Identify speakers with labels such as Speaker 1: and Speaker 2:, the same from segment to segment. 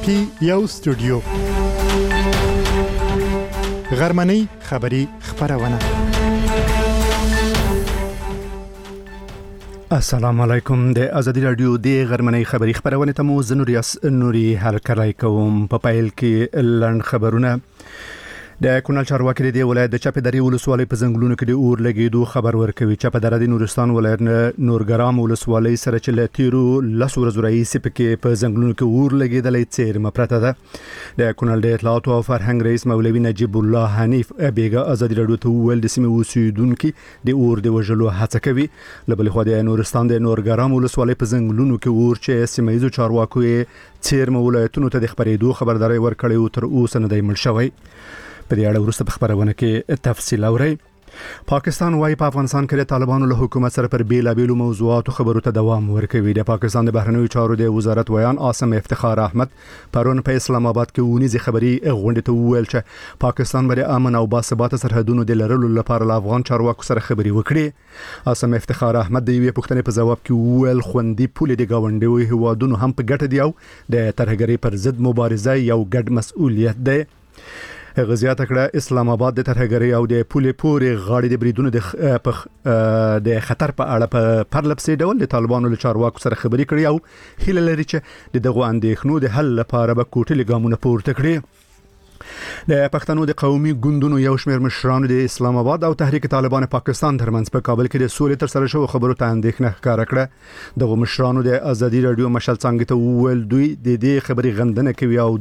Speaker 1: پی یو سټوډیو غرمنۍ خبری خبرونه. السلام علیکم. د ازادي رادیو د غرمنۍ خبری خبرونه ته مو زنوریاس نوري هرکړای کوم. په پایل کې لړن خبرونه. د کونړ چارواکي د ولایت د چاپدري ولسوالۍ په ځنګلونو کې د اور لګیدو خبر ورکوي. چاپدري د نورستان ولایت نورګرام ولسوالۍ سره چې له تیرو لسو ورځو راهیسې پکې په ځنګلونو کې اور لګیدلې څیرمه پرته ده. د کونړ د اطلاعات او فرهنګ رئیس مولوي نجیب الله حنیف بیګا ازادي رادیو ته ویل د سیمې اوسیدونکو د اور د وژلو هڅه کوي. لبل خو د نورستان د نورګرام ولسوالۍ په ځنګلونو کې اور چې سیمایي چارواکو څیرمه ولایتونو ته د خبرېدو خبرداري ورکړې او تر اوسه نه دی مړ شوی. په دې اړه وروسته په خبرونه کې تفصیل اورئ. پاکستان وايي په افغانستان کې د طالبانو له حکومت سره پر بیلابېلو موضوعاتو خبرو ته دوام ورکوي. د پاکستان د بهرنیو چارو د وزارت ویان عاصم افتخار احمد پرون په اسلام آباد کې ونیزي خبري غونډه ته وویل چې پاکستان باندې امن او باثباته سرحدونو د لرلو لپاره له افغان چارواکو سره خبري وکړي. عاصم افتخار احمد د یوې پوښتنې په جواب کې وویل خوندي پولې د گاونډیو هیوادونو هم په ګټه دی او د ترهګرۍ پر ضد مبارزه یو ګډ مسؤلیت دی. غزيات کړه اسلام آباد د ترهګرۍ او د پولې پورې غاړې د بریدونو د خطر په اړه په پرلپسې ډول د طالبانو له چارواکو سره خبري کړي او هیله لري چې دغه اندېښنو د حل لپاره به کوټلې ګامونه پورته کړي. د پښتنو د قومي ګوندونو یو شمېر مشرانو د اسلام آباد او تحریک طالبان پاکستان ترمنځ په کابل کې د سولې تر سره شو خبرو ته اندېښنه ښکاره کړه. دغه مشرانو د ازادي رادیو مشال څنګه ته وویل دوی د دې خبرې غندنه کوي او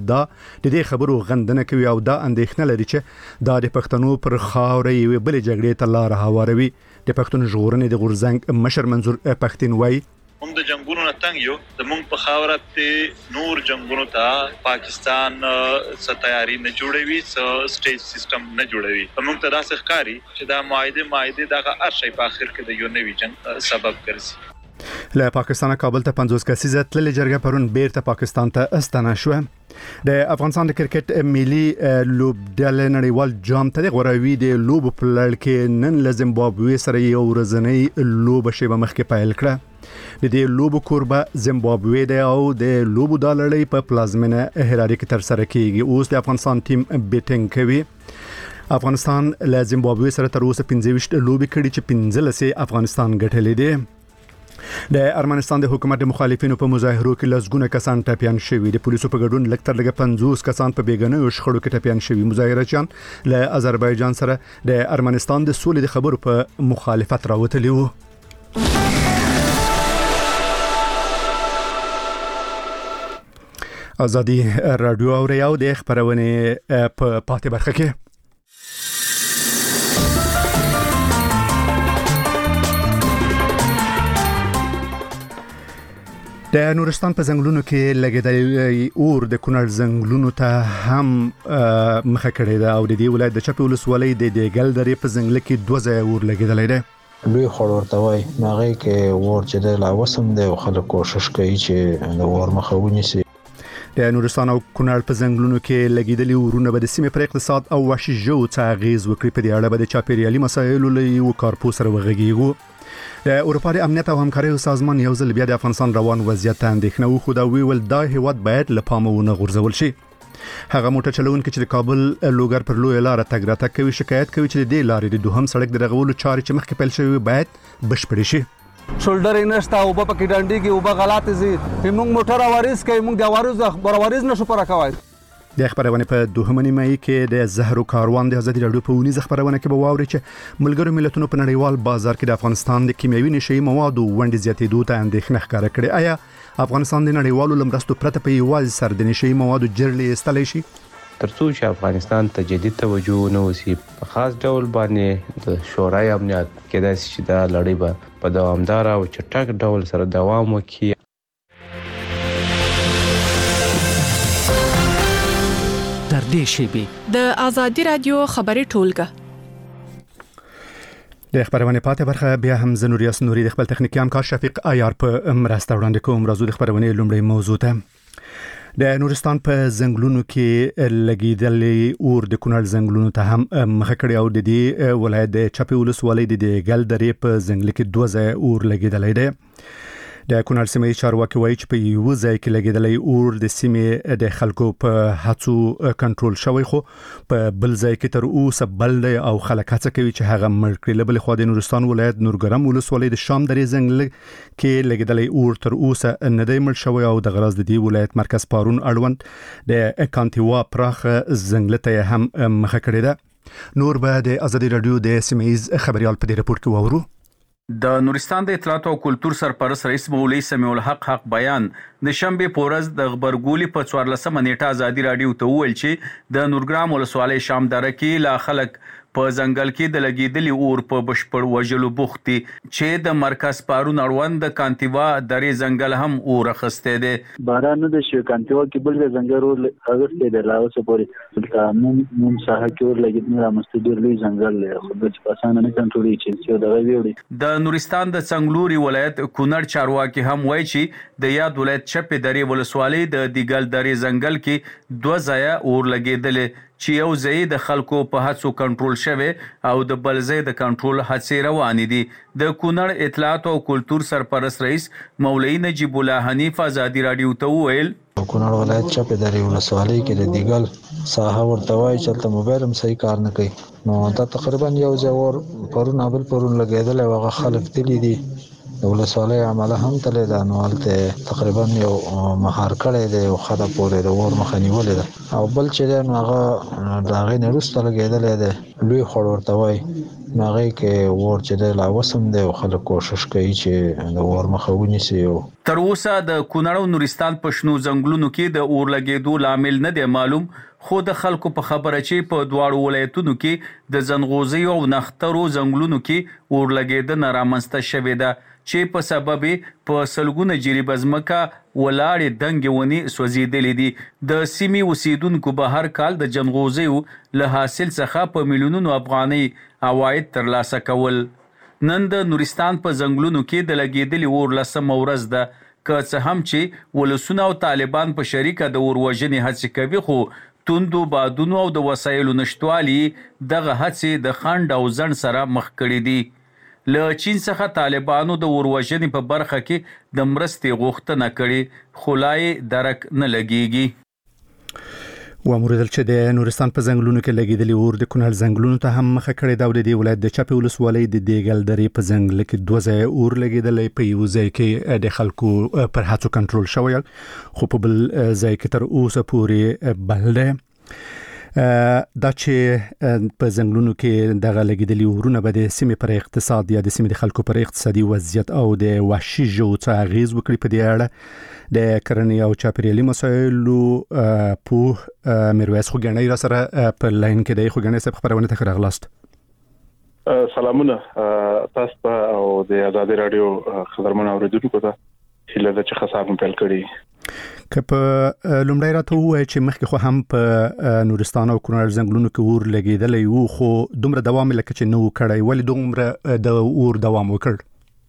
Speaker 1: دا اندېښنه لري چې دا د پښتنو پر خاورې یو بل جګړې ته لار هواروي. د پښتون ژغورنې د غورزنګ مشر منظور پښتين وایي
Speaker 2: هم د جنگونو نه تنګ یو د مونږ په خاورت نور جنگونو ته پاکستان ستایاری نه جوړوي سټیج سیستم نه جوړوي. موږ ته دا ښکاری چې دا ماده دغه هر شی په اخر کې د یو نوي جنگ سبب ګرځي.
Speaker 1: له پاکستان کابل ته 50 کسیزه تللې جرګه پرون بیرته پاکستان ته استنه شو. د افغانستان د کرکټ ملي لوبډلې نړیوال جام ته غوړاوي د لوب په لړ کې نن له زیمبابوې سره یو ورځنی لوب شیبه مخکې پیل کړه. د دې لوب کوربه زیمبابوې دی او د لوب د لړۍ په پلازمینه هراري کې تر سره کیږي. اوس د افغانستان ټیم بیټینګ کوي. افغانستان له زیمبابوې سره تر اوسه 15 لوبي کړي چې 15 افغانستان ګټلې دي. د ارمنستان د حکومت د مخالفینو په مظاهرو کې لږونه کسان ټپيان شوي. د پولیسو په ګډون لکتر لګه 50 کسان په بیګنیو شخړو کې ټپيان شوي. مظاهرچیان له آذربایجان سره د ارمنستان د سولې د خبرو په مخالفت راوتلي وو. ازادي رادیو او ریاو د خبرونه په پاتې برخه کې د نورستان په ځنګلونو کې لګیدلې اور د کونړ ځنګلونو ته هم مخه کړې ده او د دې ولایت د چپې ولسوالۍ د ګل درې په ځنګل کې 2 ځای اور لګیدلې ده.
Speaker 3: لوی خور ورته وای هغه کې ور چې د لا وسم دی او خلک کوشش کوي چې د ور مخه ونیسي.
Speaker 1: د نورستان او کونړ په ځنګلونو کې لګیدلې اورونه به د سیمې پر اقتصاد او وحشي ژوو تغیز وکړي. په دې اړه به د چاپیریالي مسایلو له یو کارپوس سره وغږیږو. د اروپا د امنیت او همکارۍ سازمان یو ځل بیا د افغانستان روان وضعیت ته اندېښنه وښوده او ویل دا هیواد باید له پامه ونه غورځول شي. هغه موټر چلونکي چې د کابل لوګر پر لوی لار تګ راتګ کوي شکایت کوي چې د دې لارې د دوهم سړک د رغولو چارې چې مخکې پیل شوی باید بشپړې شي.
Speaker 4: شولډر نشته او په کې ډانډي کې او په غلط زی موږ موټر اوریز کوي موږ د اوریز برابریز نشو پر کوي.
Speaker 1: د خبرونه په دوهمنی مې کې د زهرو کاروان د ازادي رادیو په ونیز خبرونه کې به واوري چې ملګرو ملتونو په نړیوال بازار کې د افغانستان د کیمیاوي نشي موادو وړاندې زیاتېدو ته اندېښنه ښکاره کړې. آیا افغانستان د نړیوالو لمرستو پرته په یوازې سر د نشي موادو جرلې استلای شي؟
Speaker 5: ترڅو چې افغانستان ته جدي توجه نه وسی په خاص ډول باندې د شورای امنیت کې د چې دا لړۍ په دوامدار او چټک ډول سره دوام وکړي.
Speaker 6: تر دې شی د ازادي رادیو خبري ټولګه
Speaker 1: د خبرونه پاتې برخه بیا هم زنوریاس نوري د خپل تخنیکی همکار شفیق عیار په مرسته وړاندې کوم. راځو د خبرونه لومړی موضوع ته. د نورستان په ځنګلونو کې لګیدلې اور د کونړ ځنګلونو ته هم مخه کړې او د دې ولایت د چپې ولسوالۍ د ګل درې په ځنګل کې 2 ځای اور لګیدلې ده. د کونړ سیمې چارواکي وایي چې په یو ځای کې لګیدلې اور د سیمې د خلکو په هڅو کنټرول شوی خو په بل ځای کې تر اوسه بل دی او خلک هڅه کوي چې هغه مړ کړي. له بلې خوا د نورستان ولایت نورګرام ولسوالۍ د شام درې ځنګل کې لګیدلې اور تر اوسه نه دی مړ شوی او د غراز د دې ولایت مرکز پارون اړوند د کانتیوا پراخ ځنګل ته هم مخه کړې ده. نور به د ازادي رادیو د سیمایز خبريال په دې رپورت کې وورو.
Speaker 7: د نورستان د اطلاعات او کلتور سرپرست رئیس مولوی سمیع الحق بیان د شنبه پورز د خبرګولي په 14 نیټه ازادي رادیو ته ویل چې د نورګرام ولسوالۍ شام دره کې لا خلک په ځنګل کې د لګیدلي اور په بشپړ وژلو بوختي چې د مرکز پارون اړوند د کانتیوا درې ځنګل هم اور اخسته دي.
Speaker 8: باران د شي کانتیوا کې بل ځنګل اور اخسته دي لا اوس پورې د مون ساحه کې اور لګیدنه را مستدیر لوی ځنګل له خو د پاسانه نه کنټرولي چې دا ویوړي.
Speaker 7: د نورستان د څنګلوري ولایت کونړ چارواکي هم وایي چې د یاد ولایت چپې درې ولسوالۍ د دیګل درې ځنګل کې 2 ځای اور لګیدل چې یو ځای د خلکو په هڅو کنټرول شوه او د بل ځای د کنټرول هڅې روانې دي. د کونړ اطلاعات او کلتور سرپرست رئیس مولوی نجیب الله حنیف ازادي رادیو ته ویل
Speaker 3: کونړ ولایت چپې درې ولسوالۍ کې د دیګل ساحه ورته وایي چې موبایل هم صحیح کار نه کوي. نو دا تقریبا یو ځای ور پرون لګیدل او خلک تللی دي د ولسوالۍ عمله هم تللی ده. نو هلته تقریبا یو مهار کړی دی او خده پورې د اور مخه نیولې ده او بل چې دی نو هغه د هغې نه وروسته لګېدلی دی لوی خوړ ورته وایي. نو هغې کې اور چې دی لا وسم دی او خلک کوشش کوي چې د اور مخه ونیسي.
Speaker 7: تر اوسه د کونړ او نورستان په شنو ځنګلونو کې د اور لګېدو لامل نه دی معلوم خو د خلکو په خبره چې په دواړو ولایتونو کې د زنغوزي او نخترو ځنګلونو کې اور لګېدنه رامنځته شوې ده چې په سبب په سلګونه جریب ځمکه ولاړې دنګې ونې سوځېدلې دي. د سیمې اوسیدونکو به هر کال د جنغوزیو له حاصل څخه په میلیونونو افغانۍ عواید ترلاسه کول. نن د نورستان په ځنګلونو کې د لګېدلې اور 10مه ورځ ده که څه هم چې ولسونه او طالبان په شریکه د اور وژنې هڅې کوي خو توندو بادونو او د وسایلو نشټوالي دغه هڅې د خنډ او ځنډ سره مخ کړي دي. له چین څخه طالبانو د اور وژنې په برخه کې د مرستې غوښتنه کړې خو لا یې درک نه لګیږي.
Speaker 1: واموردل چې د نورستان په ځنګلونو کې لګیدلي اور د کونړ ځنګلونو ته هم مخه کړې ده او د دې ولایت د چپې ولسوالۍ د دیګل درې په ځنګل کې 2 ځای اور لګیدلې په یو ځای کې د خلکو پر هڅو کنټرول شوی خو په بل ځای کې تر اوسه پورې بل دی. دا چې په ځنګلونو کې دغه لګیدلي اورونه به د سیمې پر اقتصاد یا د سیمې د خلکو پر اقتصادي وضعیت او د وحشي ژوو څه اغیز وکړي. په دې اړه د کرنې او چاپیریالي مسایلو په میرویس خوګنۍ را سره په لاین کې دی. خوګنۍ صاحب خبرونه ته راغلاست.
Speaker 9: سلامونه تاسو ته او د ازادي رادیو خبرونه اوریدونکو ته هیله ده چې خبرونه پیل کړي.
Speaker 1: که په لومړی راته ووایي چې مخکې خو هم په نورستان او کونړ ځنګلونو کې اور لګېدلی وو خو دومره دوام لکه چې نه و کړی ولې دومره د اور دوام وکړ؟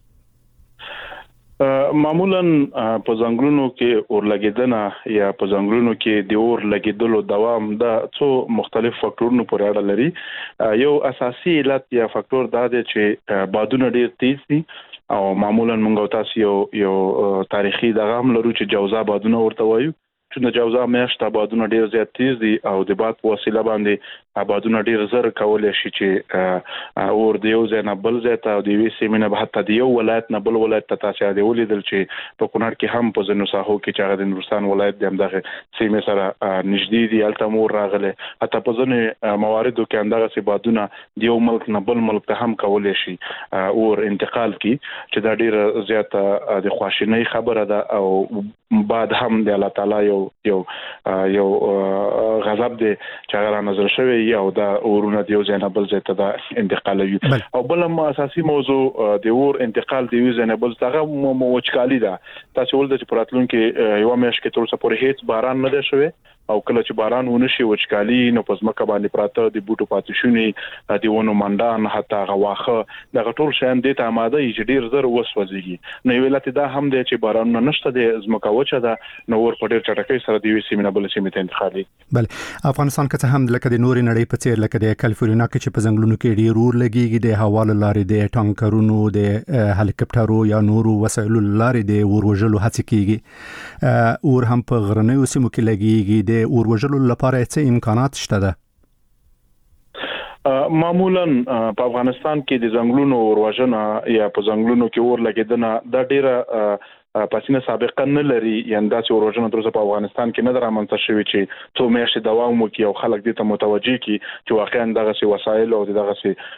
Speaker 9: معمولا په ځنګلونو کې اور لګیدنه یا په ځنګلونو کې د اور لګیدلو دوام د څو مختلف فاکټورونو پورې اړه لري. یو اساسي علت یا فاکټور دا دی چې بادونه ډیر تیز دي او معمولا موږ تاسو یو تاریخي دغه هم لرو چې جوزا بادونه ورته وایو چې د جوزا میاشت بادونه ډیر زیات تیز دي او د باد په وسیله باندې بادونه ډیر زر کولای شي چې اور د یو ځای نه بل ځای ته او د یوې سیمې نه حتی د یو ولایت نه بل ولایت ته تاسو یاد ولیدل چې په کونړ کې هم په ځینو ساحو کې چې هغه د نورستان ولایت د همدغه سیمې سره نږدې دي هلته مور راغله حتی په ځینو مواردو کې همدغه سي بادونه د یو ملک نه بل ملک ته هم کولای شي اور انتقال کی چې دا ډیر زیات د خواشینۍ خبره ده او بعد هم د الله تعالی یو غضب دی چې هغه نظر شوی او دا اورونه د یو ځای نه بل ځای ته د انتقالوي. او بل اساسي موضوع د اور انتقال د یو ځای نه بل څخه وچکالي ده. تاسو ولته چې پراتلون کې یو میاشت کې تر اوسه پورې هیڅ باران نه دی شوی او کله چې باران ونشي وچکالي نو په ځمکه باندې پراته د بوټو پاتې شونی د ونو منډان حتی غواخه د غټول شان د ته آماده چې ډیر زر وسوځي نو ویلات دا هم دی چې باران نشته د ځمکه وچه ده نو ور په ډیر چټکۍ سره د وی سیمه بل سیمه ته انتقالي.
Speaker 1: بل افغانستان کې هم لکه د نوري نړۍ په څیر لکه د کالیفورنیا کې چې په ځنګلونو کې ډیر اور لګيږي د هوا لارې د ټانکرونو د هلیکاپټرو یا نورو وسایلو لارې د اور وژلو هڅې کیږي اور هم په غرنیو سیمو کې لګيږي د اور وژلو لپاره څه امکانات شته ده؟
Speaker 9: معمولا په افغانستان کې د ځنګلونو اور وژنه یا په ځنګلونو کې اور لګیدنه د ډیره پاسینه سابقه نه لري یعنی دا چې اوروژن تر اوسه په افغانستان کې نه درامنځته شوی چې څو میاشتې دوام وکړي او خلک دې ته متوجي کی چې واقعا دغه څه وسایل او دغه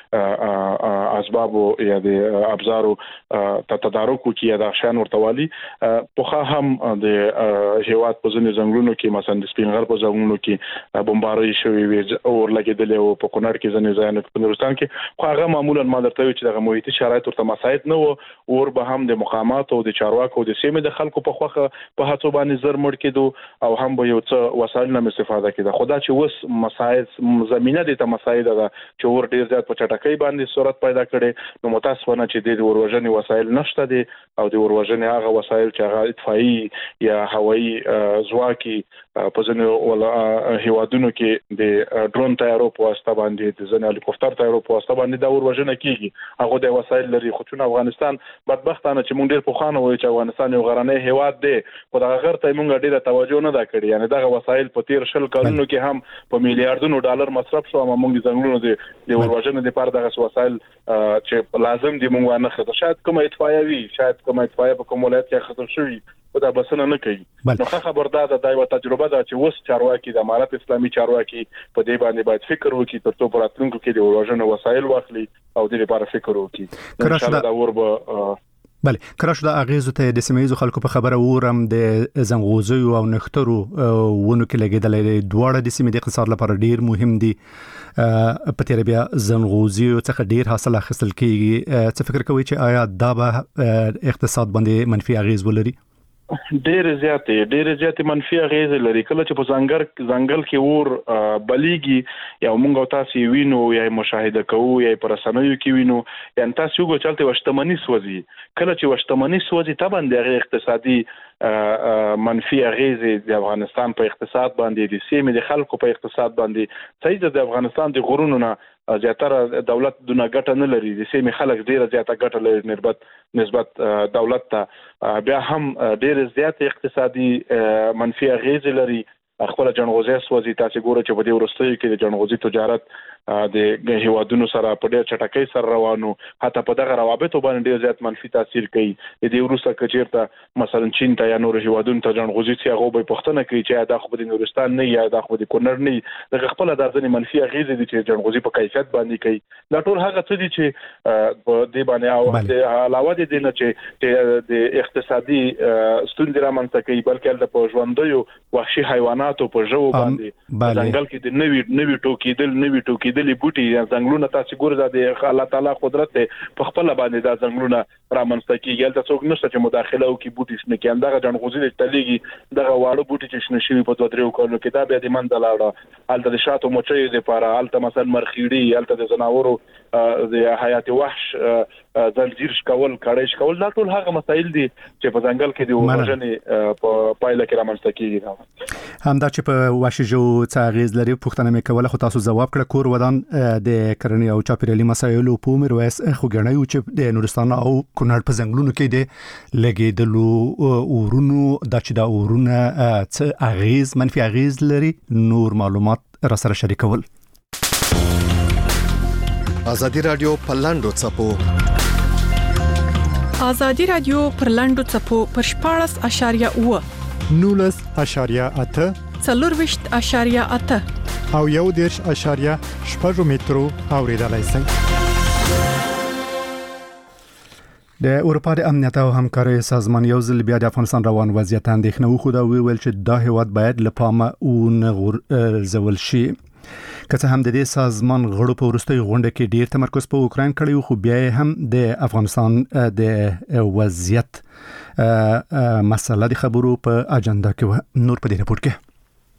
Speaker 9: څه اسباب یا د ابزارو تدارک وکړي دا شان ورتوالي په هم د هیواد په ځینې ځنګلونو کې مثلا د سپینغر په ځنګلونو کې بمباري شوی وي اور لګیدل او په کونړ کې ځینې ځایونه په نورستان کې خو هغه معمولا ما درته وی چې دغه محیطي شرایط ورته مساعد نه وو اور به هم د مقامات او د چارواکو د سیمې د خلکو په خوخه په هڅو باندې زر مړ کېدو او هم به یو څه وسایل نه استفاده کېده خدا چې وس مساعد زمينه د ته مساعد ده چې ور ډیر زیات په چټکۍ باندې صورت پیدا کړي نو متاسفانه چې د اوروژنې وسایل نشته دي او د اوروژنې هغه وسایل چې هغه اطفائي یا هوایي ځواکي په ځینو هیوادونو کې د ډرون تیارو په واسطه باندې د ځینو هلیکوپټر تیارو په واسطه باندې د اوروژنې کیږي هغه د وسایل لري خو چې افغانستان بدبختانه چې مونږ ډیر په خانه وایي چې افغانستان یو غرنی هیواد دی خو دغه غر ته مونږ ډیره توجه نه دا کړې یعنی دغه وسایل په تیر شل کلونو کې هم په میلیارډونو ډالر مصرف شو او مونږ ځنګلونو د اوروژنې لپاره دغه وسایل چې لازم دي مونږ نه خته شاید کوم اطفائیه وي شاید کوم اطفائیه په کوم ولایت کې خطر شوی او دا بسنه نه کوي نو خبردار ده دا یو تجربه ده چې وس چارواکي د امارت اسلامي چارواکي په دې باندې باید فکر وکړي ترڅو په راتلونکو کې د اوروژنې وسایل واخلي او د لپاره فکر وکړي ان شاء الله دا وربه
Speaker 1: بله کراش د اغیزو ته د سیمایي خلکو په خبره ورم د زنغوزي او نخترو ونو کې لګیدل دواړه د سیمې د اقتصاد لپاره ډیر مهم دي په تیر بیا زنغوزي څخه ډیر حاصل اخیستل کیږي څه فکر کوي چې آیا دا به اقتصاد باندې منفي اغیز ولري؟
Speaker 9: ډېر زیاتې منفي اغیز لري کله چې په ځنګل کې اور بلیږي یا موږ تاسو وینو یا مشاهده کوو یا پر رسنیو کې وینو یا تاسو یو چلته وشتمنی سوځي کله چې وشتمنی سوځي طبعا د اقتصادي منفي اغیز د افغانستان په اقتصاد باندې د سیمې د خلکو په اقتصاد باندې صحیح د افغانستان د غرونو نه زیاتره دولت دونه ګټه نه لري د سیمې خلک ډیره زیاته ګټه لري نسبت دولت ته بیا هم ډیره زیاته اقتصادي منفي اغیز لري خپل جنغوزي سوځي تاسو ګورئ چې په دې ورستیو کې د جنغوزي تجارت د هیوادونو سره په ډېر چټکۍ سره روانو حتی په دغه روابطو باندې ډېر زیات منفي تاثیر کوي د دې وروسته کچیرته مثلا چین ته یا نور هیوادونو ته جنغوزي چې هغه به پښتنه کوي چې دا خو د نورستان نه یا دا خو د کونړ نه د خپل د ځنې منفي اغیز دي چې جنغوزي په کیفیت باندې کوي دا ټول هغه څه دي چې په دې باندې او علاوه دي نه چې د اقتصادي ستونزې رامنځته کوي بلکې د پژوندیو وحشي حیواناتو په ژوو باندې ځنګل کې د نوي ټوکیدل بوټي یا ځنګلونه تاسو ګورئ د الله تعالی قدرت په خپل باندې دا ځنګلونه رامنځته کیږي د څوک نشته چې مداخله وکړي بوټي شنه کې اندغه جنغوزي د تلېږي دغه واړه بوټي چې شنه شوی په 2-3 کلونو کې دا بیا د منځ لاړه الته د شاتو مچۍ لپاره الته مثلا مرخیړي الته د زناورو د حیات وحش زنجیر شکول کړي شکول دا ټول هغه مسایل دي چې په ځنګل کې د اوروژنې په پایله کې رامنځته کیږي
Speaker 1: همدا چې په وحشي جو څه اغیز لري پوښتنه مې کوله خو تاسو ځواب کړ کور ودان د کرنې او چاپیریالي مسایلو په میرویس خو ګڼي چې د نورستان او کونړ په ځنګلونو کې د لګیدلو اورونو د چې دا اورونه څه اغیز منفي اغیز لري نور معلومات را سره شریکول
Speaker 10: ازادي رادیو په لاندو چپو
Speaker 6: ازادي رادیو پر لاندو چپو پر 14.8
Speaker 11: 19.8
Speaker 6: 4.8
Speaker 11: او 1.8 مترو اوریدلای شئ.
Speaker 1: د اروپا د امنیت او همکارۍ سازمان یو ځل بیا د افغانستان روان وضعیت اندېښنه وښوده ویل چې دا هیواد باید له پامه ونغورځول شي. که څه هم د دې سازمان غړو په وروستۍ غونډه کې ډیر تمرکز په اوکراین کړی خو بیا هم د افغانستان د وضعیت مسله د خبرو په اجنډا کې نور په دې راپور کې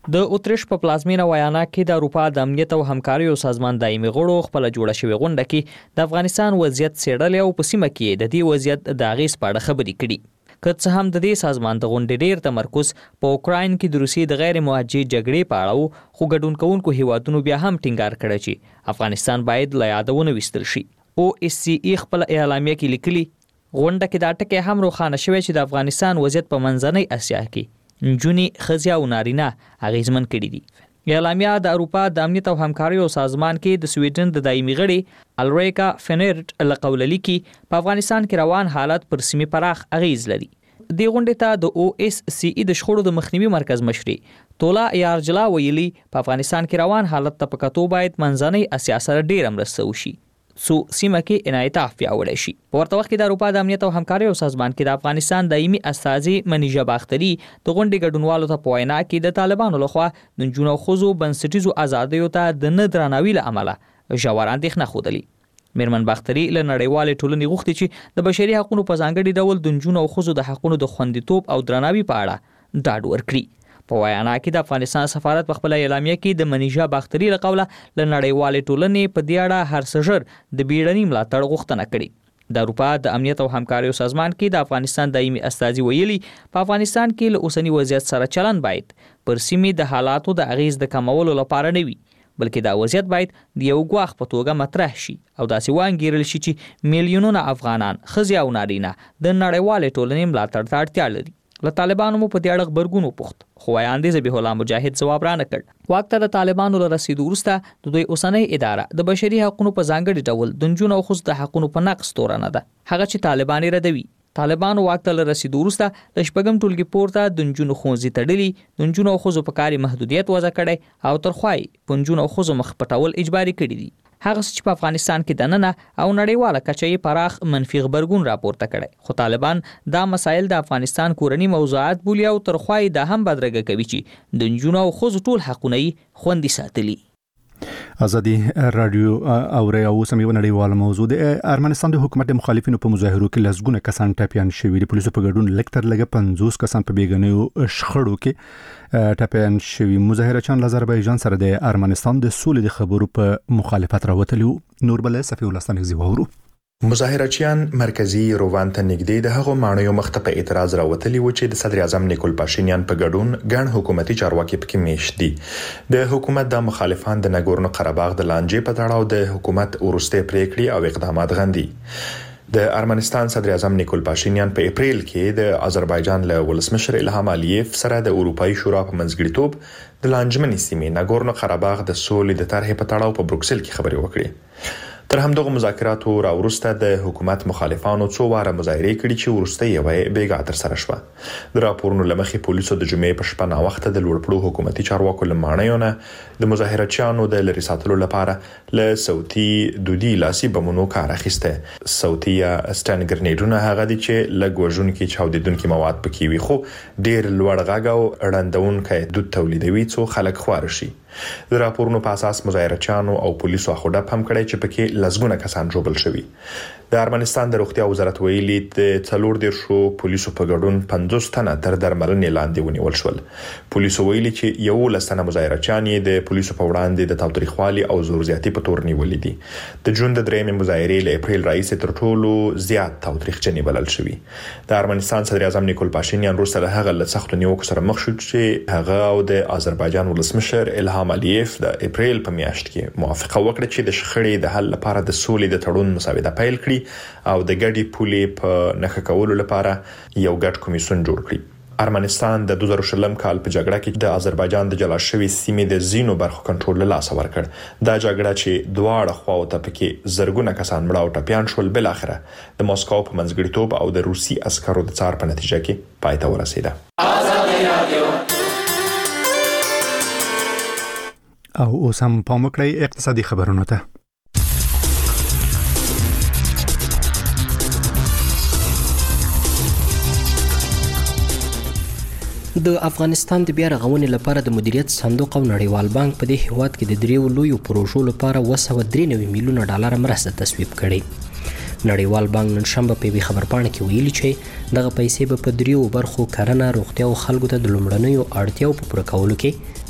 Speaker 12: د اتریش په پلازمینه ویانا کې د اروپا د امنیت او همکاریو سازمان دایمي غړو خپل جوړه شوې غونډه کې د افغانستان وضعیت څېړل او په سیمه کې د دې وضعیت د اغېز په اړه خبرې کړي. که څه هم د دې سازمان د غونډې ډېر تمرکز په اوکراین کې د روسیې د غیر موجه جګړې په اړه خو ګډون کوونکو هیوادونو بیا هم ټینګار کړی چې افغانستان باید له یاده ونویستل شي. OSCE خپل اعلامیه کې لیکلي غونډه کې دا ټکی هم روښانه شوی چې د افغانستان وضعیت په منځنۍ اسیا کې نجونې، ښځې او نارینه اغېزمن کړي دي. اعلامیه د اروپا د امنیت او همکاریو سازمان کې د سویډن د دایمي غړي الریکا فنرټ له قوله لیکي په افغانستان کې روان حالت پر سیمې پراخ اغېز لري. دې غونډې ته د OSCE د شخړو د مخنیوي مرکز مشري تولا یارجلا ویلي په افغانستان کې روان حالت ته په کتو باید منځنۍ اسیا سره ډېره مرسته وشي سو سیمه کې انعطاف پیاوړی شي. په ورته وخت کې د اروپا د امنیت او همکاریو سازمان کې د افغانستان دایمي استازي منیژه باختري د غونډې ګډونوالو ته په وینا کې د طالبانو لخوا د نجونو او ښځو بنسټیزو ازادیو ته د نه درناوي له امله ژور اندېښنه ښودلې. میرمن باختري له نړیوالې ټولنې غوښتي چې د بشري حقوقو په ځانګړي ډول د نجونو او ښځو د حقوقو د خوندیتوب او درناوي په اړه ډاډ ورکړي. په ویانا کې د افغانستان سفارت په خپل اعلامیه کې د منیژه باختري له قوله له نړیوالې ټولنې په دې اړه هر څه ژر د بیړني ملاتړ غوښتنه کړې. د اروپا د امنیت او همکاریو سازمان کې د افغانستان دایمي استازي ویلي په افغانستان کې له اوسنی وضعیت سره چلن باید پر سیمې د حالاتو د اغېز د کمولو لپاره نه وي، بلکې دا وضعیت باید د یو ګواښ په توګه مطرح شي او داسې وانګیرل شي چې میلیونونه افغانان، ښځې او نارینه د نړیوالې ټولنې ملاتړ ته اړتیا لري. له طالبانو مو په دې اړه غبرګون وپوښت، خو وایاندې ذبیح الله مجاهد ځواب را نه کړ. واک ته د طالبانو له رسیدو وروسته د دوی اوسنۍ اداره د بشري حقوقو په ځانګړي ډول د نجونو او ښځو د حقوقو په نقض تورنه ده، هغه چې طالبان یې ردوي. طالبانو واک ته له رسیدو وروسته د شپږم ټولګي پورته د نجونو ښوونځي تړلي، د نجونو او ښځو په کار محدودیت وضع کړی او تر خوا یې په نجونو او ښځو مخ پټول اجباري کړي دي. هغه چې په افغانستان کې دننه او نړیواله کچه یې پراخ منفي غبرګون راپورته کړي، خو طالبان دا مسایل د افغانستان کورنی موضوعات بولي او تر خوا یې دا هم بدرګه کوي چې د نجونو او ښځو ټول حقونه یې خوندي ساتلي.
Speaker 1: ازادي رادیو او اوسم یو نړیواله موضوع ده. ارمنستان د حکومت د مخالفینو په مظاهرو کې لسګونه کسان ټاپیان شوي دي. پولیسو په ګډون لکتر لګه 50 کسان په بیګنیو شخړو کې ټاپیان شوي. مظاهرچیان له آذربایجان سره د ارمنستان د سولې د خبرو په مخالفت راوتلي. نور بل صفي ولستان غزيوورو
Speaker 13: مظاهرچیان مرکزی روان ته نږدې د هغو مانیو مخته په اعتراض راوتلي و چې د صدر اعظم نیکول پاشینیان په ګډون ګڼ حکومتي چارواکي پکې میشت دي. د حکومت د مخالفان د ناګورنو قرهباغ د لانجې په تړاو د حکومت ورسته پریکړې او اقدامات غندي. د ارمنستان صدر اعظم نیکول پاشینیان په اپریل کې د آذربایجان له ولسمشر الهام الیف سره د اروپאי شورا په منځګړیتوب د لانجمنې سیمې ناګورنو قرهباغ د سولې د طرحې په تړاو په بروکسل کې خبرې وکړې. تر همدغه مذاکراتو راوروسته د حکومت مخالفانو څو واره مظاهره کړې چې ورسته یې بیګا تر سره شوه. د راپورونو لمخې پولیسو د جمعې په شپه نا وخت د لوړپړو حکومتي چارواکو لمانیونه د مظاهرچیانو د لری ساتلو لپاره له صوتي دودي لاسي بمونو کار اخیسته. صوتي سټان ګرنیډونه هغه دي چې لګوژون کې چاودیدونکو مواد پکې وي، خو ډیر لوړ غږ او اړندونکو دود تولیدوي څو خلک خوار شي. د راپورونو په اساس مظاهرچیانو او پولیسو اخوډه هم کړی چې پکې لسګونه کسان جوړل شوي. د ارمنستان د روغتیا وزارت ویلي د 40 پولیسو په ګډون 50 تنه تر درملنې لاندې ونیول شول. پولیسو ویلي چې یو لسنه مظاهرچیان د پولیسو په وړاندې د تاوتریخوالي او زور زیاتی په تور نیولې دي. د جون د درېمې مظاهرې له اپریل راځي تر ټولو زیات تاوتریخچنې بلل شوی. د ارمنستان صدر اعظم نیکول پاشینیان وروسته له هغه له سختو نیوکو سره مخ شو چې هغه او د آذربایجان ولسمشر الهام الیف د اپریل په میاشت کې موافقه وکړه چې د شخړې د حل لپاره د سولې د تړون مسوده پیل کړي او د ګډي پولې په نخښه کولو لپاره یو ګډ کمیسیون جوړ کړي. ارمنستان د 2020 کال په جګړه کې د آذربایجان د جلا شوی سیمې د زینو برخو کنټرول له لاس ورکړ. دا جګړه چې دواړه خواو ته پکې زرګونه کسان مړه او ټپيان شول، بل اخره د مسکو په منځګړیتوب او د روسي عسکرو د څار په نتیجه کې پای ته ورسیده.
Speaker 1: او اوس هم پام وکړئ اقتصادي خبرونه ته.
Speaker 14: د افغانستان د بیا رغونې لپاره د مدیریت صندوق او نړیوال بانک په دې هیواد کې د دریو لویو پروژو لپاره 293 میلیونه ډالر مرسته تصویب کړې. نړیوال بانک نن شنبه په یوه خبرپاڼه کې ویلي چې دغه پیسې به په دریو برخو کرنه، روغتیا او خلکو ته د لومړنیو اړتیاو په پوره کولو کې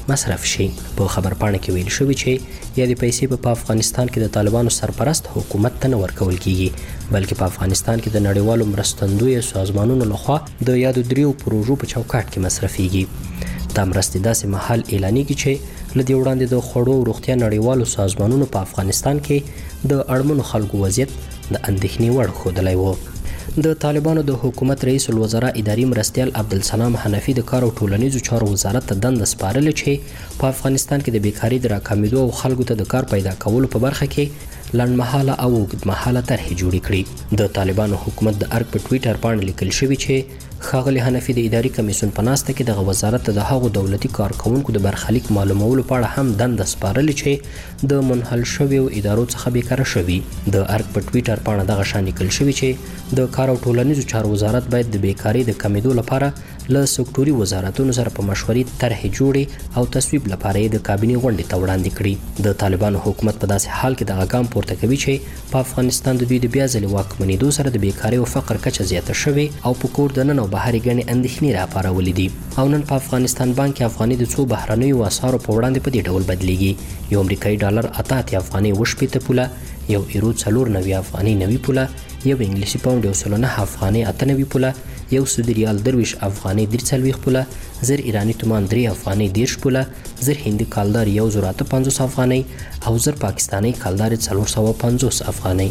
Speaker 14: مصرف شي. په خبرپاڼه کې ویل شوی چې یا د پیسې په افغانستان کې د طالبانو سرپرست حکومت ته نه ورکول کیږي بلکې په افغانستان کې د نړیوالو مرستندوی سازمانونو لخوا د یادو دریو پروژو په چوکاټ کې مصرفيږي. دا مرستې داسې مهال اعلانېږي چې لدې وړاندې د خوړو او روغتیا نړیوالو سازمانونو په افغانستان کې د اړمنو خلکو وضعیت د اندېښنې وړ ښودلی و. د طالبانو د حکومت رئیس الوزرا اداري مرستیال عبدالسلام حنفي د کار او ټولنیزو چارو وزارت ته دنده سپارلې چې په افغانستان کې د بیکاري د راکمېدو او خلکو ته د کار پیدا کولو په برخه کې لنډمهاله او اوږدمهاله طرحې جوړې کړي. د طالبانو حکومت د ارګ په ټویټر باندې لیکل شوی چې ښاغلي حنفي د اداري کمیسیون په ناسته کې دغه وزارت ته د هغو دولتي کارکونکو د برخلیک معلومولو په اړه هم دنده سپارلې چې د منحل شویو ادارو څخه بیکاره شوي. د ارګ په ټویټر باندې دغه شان لیکل شوی چې د کار او ټولنیزو چارو وزارت باید د بیکاري د کمیدو لپاره له سکتوري وزارتونو سره په مشورې طرحې جوړې او تصویب لپاره یې د کابینې غونډې ته وړاندې کړي. د طالبانو حکومت په داسې حال کې دغه ګام پورته کوي چې په افغانستان د دوی د بیا ځلې واکمنېدو سره د بیکاري او فقر کچه زیاته شوې او په کور دننه او بهرې ګڼې اندېښنې راپارولې دي. او نن په افغانستان بانک افغاني د څو بهرنیو اسعارو په وړاندې په دې ډول بدلیږي. یو امریکایي ډالر 88 افغاني 8 پوله، یو ایرو 94 افغاني 90 پوله، یو انګلیسي پاوند 109 افغاني 98 پوله، یو سعودي ریال 23 افغاني 43 پوله، زر ایرانی تومان 3 افغاني 10 پوله، زر هندي کالدار 1050 افغاني او زر پاکستاني کالدار 450 افغاني.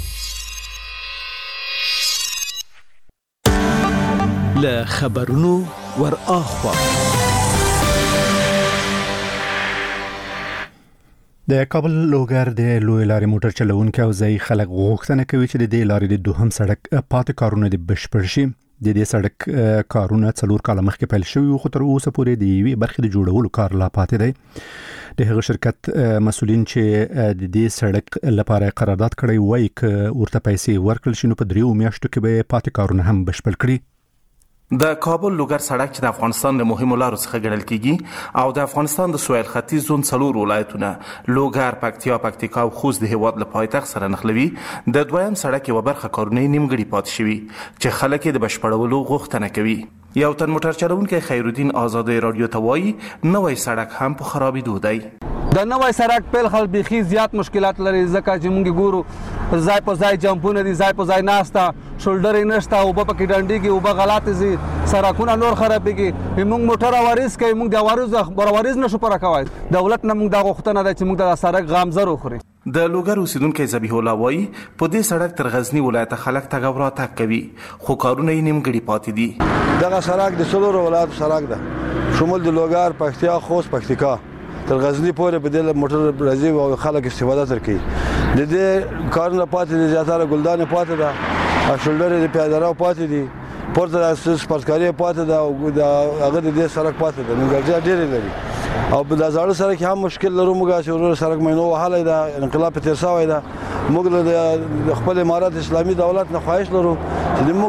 Speaker 15: له خبرونو ور اخوا
Speaker 1: د کابل لوګر د لوی لارې موټر چلوونکو او ځای خلک غوښتنه کوي چې د دې لارې د دوهم سړک پاتې کارونه د بشپړ شي. د دې سړک کارونه 4 کال مخکې پیل شوي خو تر اوسه پورې د یوې برخې د جوړولو کار لا پاتې دی. د هغه شرکت مسؤلین چې د دې سړک لپاره قرارداد کړی وایي چې ورته پیسې ورکړل شي نو په 3 میاشتو کې به پاتې کارونه هم بشپړ کړي.
Speaker 16: د کابل لوګر سړک چې د افغانستان د مهمو لارو څخه ګڼل کیږي او د افغانستان د سویل ختیځ زون 4 ولایتونه لوګر، پکتیا، پکتیکا او خوست د هیواد له پایتخت سره نښلوي، د دویم سړک یو برخه کارونه نیمګړي پاتې شوي چې خلک د بشپړولو غوښتنه کوي. یو تن موټر چلوونکی خیرالدین آزادی رادیو ته وایي نوې سړک هم په خرابېدو دی.
Speaker 4: د نوې سړک پیل خل بيخي زیات مشکلات لري ځکه چې موږ ګورو ځای په ځای جمپونه دي، ځای په ځای ناسته، شولډرې نشته، اوبه پکې ډنډېږي، اوبه غلط زی، سړکونه نور خرابېږي. موږ موټر وارث کوي، موږ د وارث نشو پر کوای. دولت نه موږ د غوښتنه ده چې موږ د سړک غامزر وخوري.
Speaker 16: د لوګر اوسیدونکو ذبیح الله وایي په دې سړک تر غزنی ولایت خلک تګ راتګ کوي خو کارونه یې نیمګړي پاتې دي.
Speaker 17: دغه سړک د څلورو ولایتو سړک ده، شمول د لوګر، پکتیا، خوست، پکتیکا تر غزنی پورې په دې موټر راځي او خلک استفاده تر کوي. د دې کارونه پاتې دي، زیاتره ګلدان پاتې ده، شولډر د پیاده‌رو پاتې دي، پورته د سپورتکاري پاتې ده او د هغه د دې سړک پاتې ده. نو ډېر لري او د زاړه سړک هم مشکل لرو. موږ چې ورور سړک مینو وهاله ده، انقلاب په تیر شوی ده. موږ د خپل امارات اسلامي دولت نه خواهش لرو چې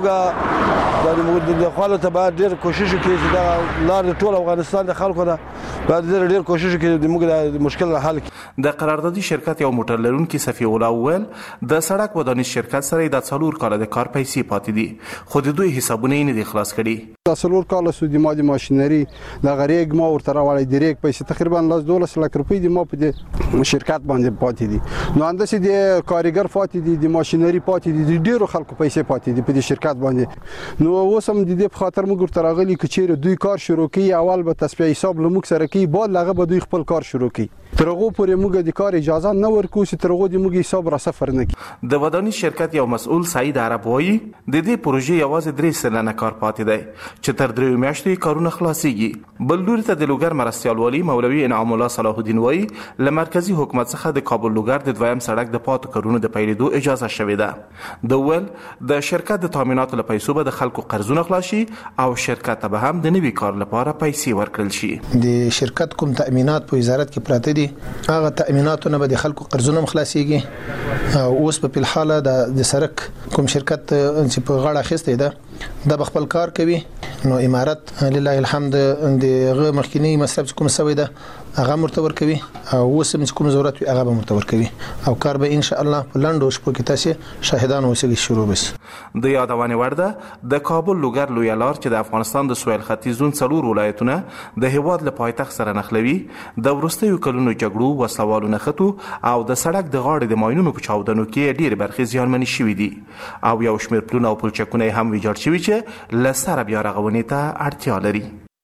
Speaker 17: موږ د خپل ته باید ډېر کوشش وکړي چې دا لار ټول افغانستان د خلکو ده، باید ډېر کوشش وکړي چې موږ د مشکل حل کړو.
Speaker 16: د قراردادي شرکت یو موټر لرونکي صفی الله وویل د سړک ودانیز شرکت سره د 4 کال د کار پیسې پاتې دي خو د دوی حسابونه نه دي خلاص کړي.
Speaker 18: د 4 کال سودی مادي ماشينري د غریګ ما ورته راوړی ډیریک پیسې تقریبا 12 لک روپۍ د ما په دې شرکت باندې پاتې دي. نو انداسې د کارګر پاتې دي، د ماشينري پاتې دي، د ډیرو خلکو پیسې پاتې دي په دې شرکت باندې. نو اوس هم د دې په خاطر موږ ورته راغلي چې چیرې دوی کار شروع کوي اول به تصفیه حساب لموږ سره کوي، بعد لغه به دوی خپل کار شروع کوي. تر هغه پورې موږ د کار اجازه نه ورکو چې تر هغه د موږ حساب را صفر نه کړي.
Speaker 16: د ودانیز شرکت یو مسؤل سعید عرب وایي د دې پروژې یوازې 3 سلنه کار پاتې دی چې تر 3 میاشتې کارونه خلاصيږي. بل لوري ته د لوګر مرستیال والی مولوي انعام الله صلاح الدین وایي له مرکزی حکومت څخه د کابل لوګر د دویم سړک د پاتو کارونو د پیلېدو اجازه شوې ده. د ول د شرکت د تامیناتو لپاره پیسو به د خلکو قرضونه خلاصي او شرکت به هم د نوي کار لپاره پیسې ورکړل شي.
Speaker 19: د شرکت کوم تامینات په وزارت کې پراته دي هغه تامیناتونه به د خلکو قرضونه خلاصيږي. اوس په الحاله د سړک کوم شرکت چې په غاړه خسته ده د خپل کار کوي نو امارات لله الحمد د مخکینی مصرف کوم سوي ده هغه مرتبر کوي او وسم کوم ضرورت وي هغه مرتبر کوي او کار به ان شاء الله په لاندو شپو کې تاسو شاهدان اوسئ شروع بس
Speaker 16: د یادونه ورده د کابل لوګر لوی لار چې د افغانستان د سویل ختیځون څلور ولایتونه د هیواد له پایتخت سره نښلوي د ورستیو کلونو جګړو وسلوالو نخټو او د سړک د غاړې د ماينونو په چاودنو کې ډېر برخې زیانمنې شوې دي او یو شمېر پلونه او پلچکونه هم ویجاړ شوي چې له سره بیا رغونې ته اړتیا لري.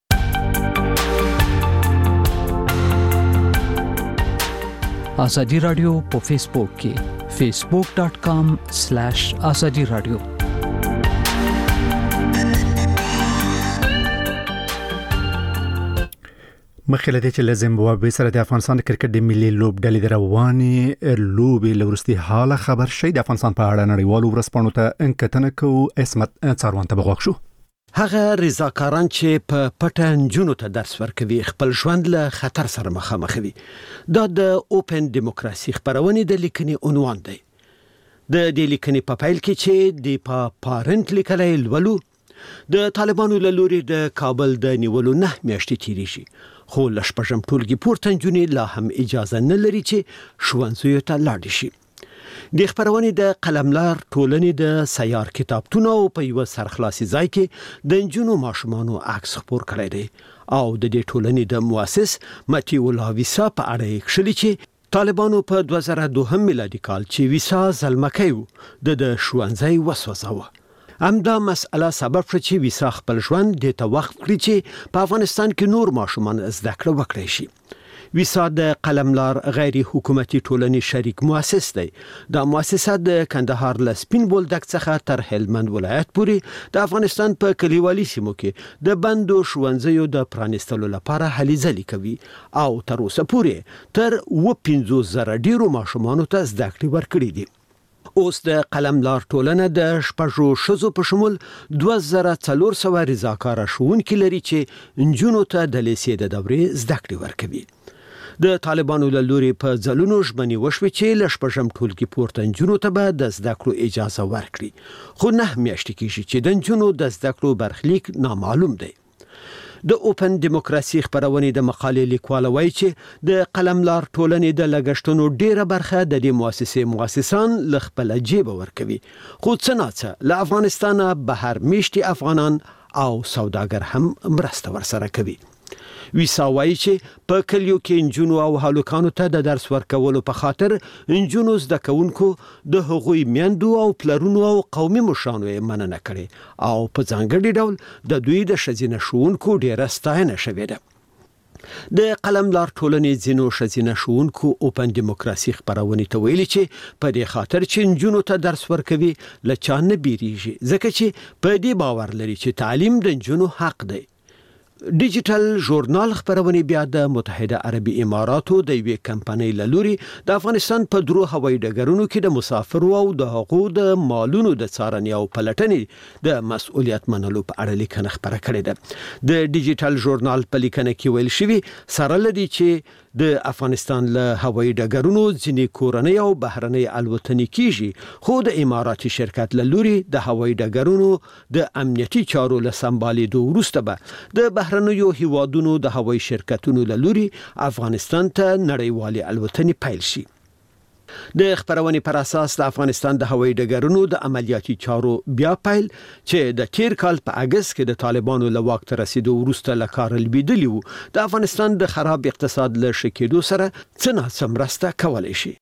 Speaker 15: آزادی رادیو په فیسبوک کې facebook.com/azadi radio
Speaker 1: مخکې له دې چې له زیمبابوې سره د افغانستان د کرکټ د ملي لوبډلې د رواني لوبې له وروستي حاله خبر شي د افغانستان په اړه نړیوالو ورځپاڼو ته انکتنه کوو. عصمت څاروان ته بغوښ شو.
Speaker 15: هغه رضاکاران چې په پټه نجونو ته درس ورکوي خپل ژوند له خطر سره مخامخ وي. دا د اوپن دیموکراسي خبرونه د لیکنې عنوان دی. د دې لیکنې په پیل کې چې د پارنټ لیکلای لولو د طالبانو له لوري د کابل د نیولو 9 میاشتې تیریږي خو لشپږم ټولګي پورته نجونې لا هم اجازه نه لري چې ښوونځیو ته لاړ شي. د خبرونه د قلملار ټولنې د سیار کتابتون او په یو سرخلاصي ځای کې د نجونو ماشومانو عکس خپور کړی دی او د دې ټولنې د مؤسس ماتیو لاویسا په اړه کښلي چې طالبانو په 2002 میلادي کال چې ویسا زلمکیو د ښوونځي وسوځاوه. همدا مسأله سبب شو چې ویسا خپل ژوند د توخت کړی چې په افغانستان کې نور ماشومان زده کړه وکړي شي. ویسا د قلملار غیر حکومتي ټولنې شریک مؤسس دی. دا مؤسسه د کندهار له سپین بولدک څخه تر هلمند ولایت پورې د افغانستان په کلیوالي سیمو کې د بندو ښوونځیو د پرانیستلو لپاره هلې ځلې کوي او تر اوسه پورې تر 50,000 ډیرو ماشومانو ته زده کړې ورکړي دي. اوس د قلملار ټولنه د شپږو ښځو په شمول 2400 رضاکاره ښوونکي لري چې نجونو ته د لیسې د دورې زده کړې ورکوي. د طالبانو له لوري په ځلونو ژمنې وشوې چې له شپږم ټولګي پورته نجونو ته به د زده کړو اجازه ورکړي خو 9 میاشتې کېږي چې د نجونو د زده کړو برخلیک نامعلوم دی. د اوپن دیموکراسي خبرونه د مقالې لیکوال وایي چې د قلملار ټولنې د لګښتونو ډیره برخه د دې مؤسسې مؤسسان له خپل جیب ورکوي خو څه ناڅه له افغانستانه بهر میشتي افغانان او سوداګر هم مرسته ورسره کوي. ویسا وایي چې په کلیو کې انجونو او هلکانو ته د درس ورکولو په خاطر انجونو زده کوونکو د هغوی میندو او پلرونو او قومي مشرانو یې مننه کړې او په ځانګړي ډول د دوی د ښځینه ښوونکو ډیره ستاینه شوې ده. د قلملار ټولنې ځینو ښځینه ښوونکو اوپن دیموکراسي خبرونه ته ویلي چې په دې خاطر چې انجونو ته درس ورکوي له چا نه بیریږي ځکه چې په دې باور لري چې تعلیم د انجونو حق دی. ډیجیټل ژورنال خبرونه بیا د متحده عربي اماراتو د یوې کمپنۍ له لوري د افغانستان په درو هوایي ډګرونو کې د مسافرو او د حقوقو د مالونو د څارنې او پلټنې د مسؤلیت منلو په اړه لیکنه خبره کړې ده. د ډیجیټل ژورنال په لیکنه کې ویل شوی سره لدی چې د افغانستان له هوایي ډګرونو ځینې کورنۍ او بهرنۍ الوتنې کیږي خو د اماراتي شرکت له لوري د هوایي ډګرونو د امنیتي چارو له سمبالېدو وروسته به د بهرنیو هیوادونو د هوایي شرکتونو له لوري افغانستان ته نړیوالې الوتنې پیل شي. د خبرونې پر اساس د افغانستان د هوایي ډګرونو د عملیاتي چارو بیا پیل چې د تیر کال په اگست کې د طالبانو له واک ته رسیدو وروسته له کار لویدلی وو د افغانستان د خراب اقتصاد له شکېدو سره څه ناڅه مرسته کولای شي.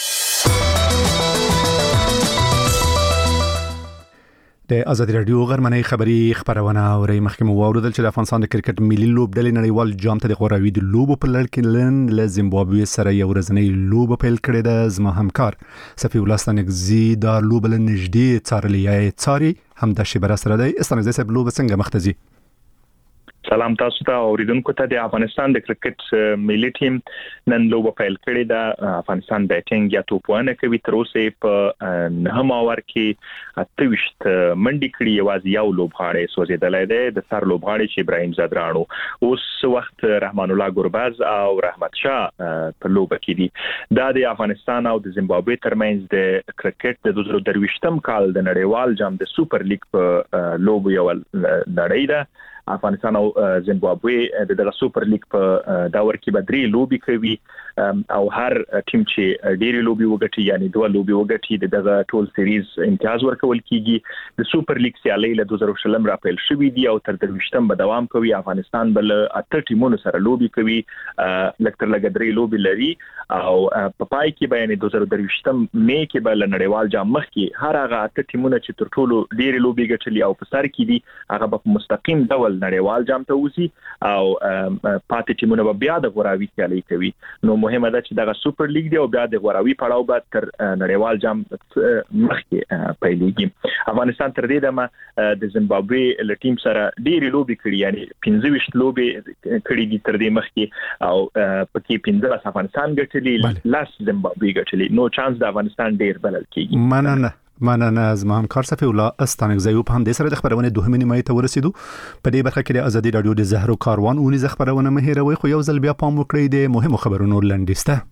Speaker 1: د آزادی رادیو غرمنۍ خبری خبرونه اوري مخکمه واوردل چې د افغانستان د کرکټ ملي لوبډلې نړیوال جام ته د غوراوي د لوبو په لړ کې لن له زیمبابوې سره یو ورځنۍ لوب پیل کړې ده. زما همکار صفی الله ستنګزی دا لوب له نږدې څارلې هم د شبره سره دی. استنګزی صاحب لوب څنګه مختزي؟
Speaker 9: سلام تاسو ته اوریدونکو ته. د افغانستان د کرکټ ملي ټیم نن لوبه پیل کړې ده. افغانستان بیټینګ یا توپونه کوي، تر اوسه په 9 اوور کې 28 منډي کړي، یوازې یو لوبغاړی سوځیدلې ده د سر لوبغاړي چې ابراهیم زادرانو. اوس وخت رحمان الله ګورباز او رحمت شاه په لوبه کې دي. دا د افغانستان او د زیمبابوې ترمنځ د کرکټ د 2023م کال د نړیوال جام د سوپر لیګ په لوبو یو لړۍ ده. افغانستان او زیمبابوې د سوپر لیګ په داور کې به 3 لوبي کوي او هر ټیم چې ډېری لوبي وګټي یعنی 2 لوبي وګټي دغه ټول سیریز امتیاز ورکول کیږي. د سوپر لیګ سیالي له 2020 را پیل شوې دي او تر 23م به دوام کوي. افغانستان بل 8 ټیمونو سره لوبي کوي، لکتر لګ 3 لوبي لري او په پای کې به یعنی 2023م مې کې به نړیوال جام مخ کې هر هغه 8 ټیمونه چې تر ټولو ډېری لوبي ګټلي او په سر کې دي هغه په مستقیم ډول نړیوال جام ته وځي او پاتې ټیمونه به بیا د غوراوي سیالي کوي. نو مهمه ده چې دغه سوپر لیګ دی او بیا د غوراوي پړاو به تر نړیوال جام مخکې پیلېږي. افغانستان تر دې دمه د زیمبابوې له ټیم سره ډېری لوبي کړي، یعنی 15 لوبي کړي دي تر دې مخکې او پکې 15 افغانستان ګټلي، لاس زیمبابوې ګټلي. نو چانس د افغانستان ډېر بلل کېږي.
Speaker 1: مننه از ما همکار صفی الله استانکزیو په همدې سره د خبرونه دوهمه نیمه ته ورسېدو. په دې برخه کې د ازادي رادیو د زهرو کاروان اونیز خبرونه مهیروي، خو یو ځل بیا پام وکړئ د مهمو خبرونو لنډیسته.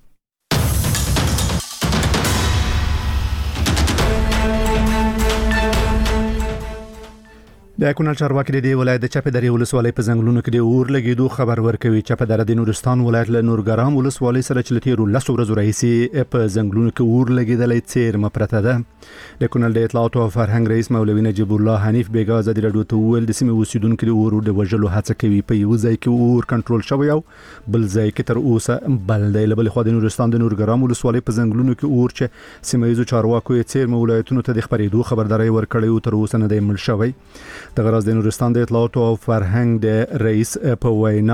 Speaker 1: د کونړ چارواکي د ولایت د چپه ولسوالۍ په ځنګلونو کې د اور لګیدو خبر ورکوي. چپه دره د نورستان ولایت له نورګرام ولسوالۍ سره چې لتیر 10 ورځې راهیسې په ځنګلونو کې اور لګیدلې څیر مپرته ده. د کونړ د اطلاعات او فرهنګ رئیس مولوي نجیب الله حنیف بیګا ازادي رادیو ته ویل د سیمې اوسیدونکو د اور د وژلو هڅه کوي. په یو ځای کې اور کنټرول شوی او بل ځای کې تر اوسه بل دی. له بل خوا د نورستان د نورګرام ولسوالۍ په ځنګلونو کې اور چې سیمه ییزو چارواکو یې څیر ولایتونو ته د خبرېدو خبرداري ورکړې او تر اوسه نه دی مل شوی. د غرض د نورستان د اطلاعات او فرهنګ د رئیس په وینا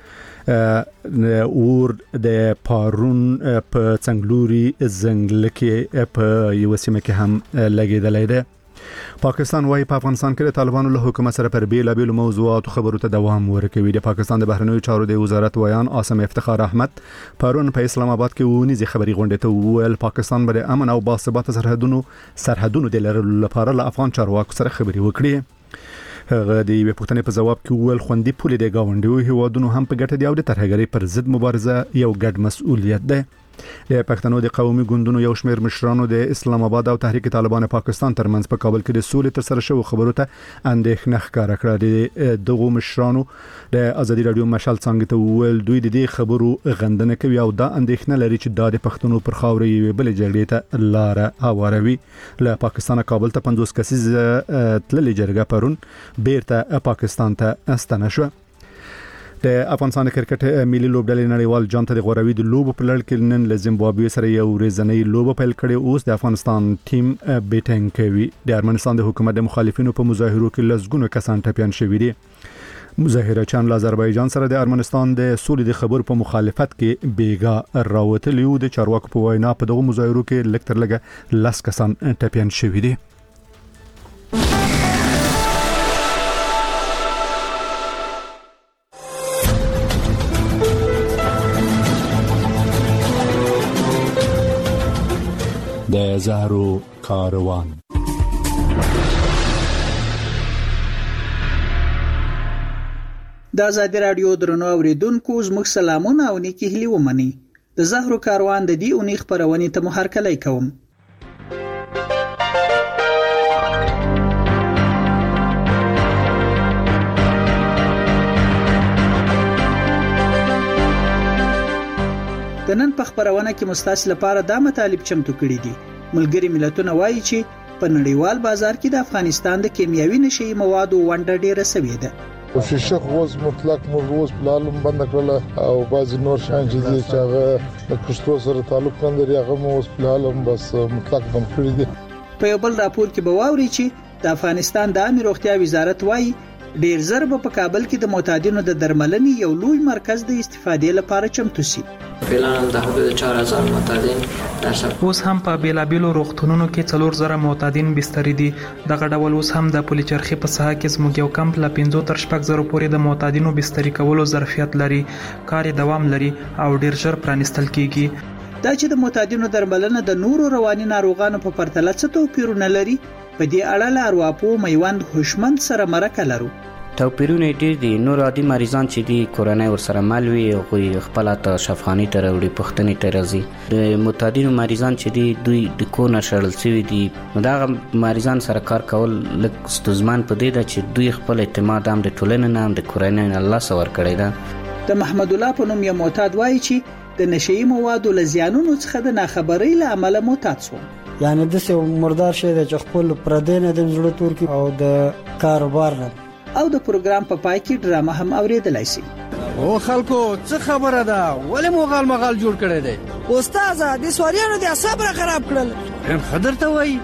Speaker 1: چې اور د پارون په څنګلوري ځنګل کې په یو سیمه کې هم لګیدلې ده. پاکستان وايي په افغانستان کې د طالبانو له حکومت سره پر بیلابېلو موضوعاتو خبرو ته دوام ورکوي. د پاکستان د بهرنیو چارو د وزارت ویان عاصم افتخار احمد پرون په اسلام آباد کې ونیزي خبري غونډه ته ویل پاکستان به د امن او باثبات سرحدونو د لرلو لپاره له افغان چارواکو سره خبري وکړي. هغه د یوې پوښتنې په جواب کې ویل خوندي پولې د گاونډیو هیوادونو هم په ګټه دی او د ترهګرۍ پر ضد مبارزه یو ګډ مسؤلیت ده. د پښتنو د قومي ګوندونو یو شمېر مشرانو د اسلام آباد او تحریک طالبان پاکستان ترمنځ په کابل کې د سولې تر سره شوو خبرو ته اندېښنه ښکاره کړه. دغه مشرانو د ازادي رادیو مشال څنګه ته ویل دوی د دې خبرو غندنه کوي او دا اندېښنه لري چې د پښتنو پر خاورې یوې بل جګړې ته لار هواروي. له پاکستان کابل ته 50 کسیز تللې جرګه پرون بیرته پاکستان ته استنه شو. د افغانستان کرکټ ملي لوبډلې نړیوال جام ته د غوراوي د لوبو په لړ کې نن له زیمبابوې سره یو ورځنۍ لوبه پیل کړې. اوس د افغانستان ټیم بیټینګ کوي. د ارمنستان د حکومت د مخالفینو په مظاهرو کې لږ کسان ټپيان شوي دي. مظاهره چان له آذربایجان سره د ارمنستان د سولې د خبرو په مخالفت کې بیګا راوتلی او د چارواکو په وینا په دغه مظاهرو کې لږ تر لږه 10 کسان ټپيان شوي دي. د زهرو کاروان
Speaker 20: د ازادي رادیو درنو اوریدونکو زموږ سلامونه او نیکی هیلې ومني. د زهرو کاروان د دې اونۍ خبرونه ته محرکلای کوم. د نن په خبرونه کې مستاس لپاره دا مطالب چمتو کړي دي. ملګری ملتونه وایي چې په نړیوال بازار کې د افغانستان د کیمیاوي نشي موادو ونډه ډیره سوي ده.
Speaker 21: شیشه غوز مطلق موږ په لالم بند کړل او بعض نور شان چې هغه د پښتو سره تعلق لري هغه مو په لالم بس مطلق بند کړی دي.
Speaker 20: په یو بل راپور کې به واوري چې د افغانستان د عامه روغتیا وزارت وایي ډیر زر په کابل کې د معتادینو د درملنې یو لوی مرکز د استفادې لپاره چمتو شي.
Speaker 2: فعلا د حدود 4000 معتادین
Speaker 22: اوس هم په بیلابیلو روغتونونو کې 4000 معتادین بسترې دي. دغه ډول اوس هم د پولیچرخي په ساحه کې زموږ یو کمپ له 5 تر 6,000 پورې د معتادینو بسترې کولو ظرفیت لري. کار دوام لري او ډیر ژر پرانستل کیږي.
Speaker 20: دا چې د معتادینو درملنه د نورو رواني ناروغانو په پرتله څه توپیرونه لري، په دې اړه له ارواپوه میوند هوشمند سره مرکه لرو.
Speaker 23: توپیرونه ډیر دي. نور عادي مریضان چې دي کورنۍ ورسره مل وي او خپل ته شفاخاني ته وړي پښتنې ته راځي. د معتادینو مریضان چې دي دوی د کونه شړل شوی دي. دا مریضان سره کار کول لږ ستونزمن په دې ده چې دوی خپل اعتماد هم د ټولنې نه هم د کورنۍ نه الله سره ورکړی ده.
Speaker 20: د محمد الله په نوم یو معتاد وایي چې د نشئی موادو له زیانونو څخه د ناخبرۍ له امله معتاد شو.
Speaker 24: یعنی د څه مردار شي د خپل پردې نه د زړه تور کې او د کاروبار نه.
Speaker 20: او د پروګرام په پای کې ډرامه هم اوریدلای شي.
Speaker 25: او خلکو څه خبره ده ولې مغال جوړ کړی دی؟
Speaker 26: استاد د سواریانو د اعصاب خراب کړل.
Speaker 25: خدر ته وایي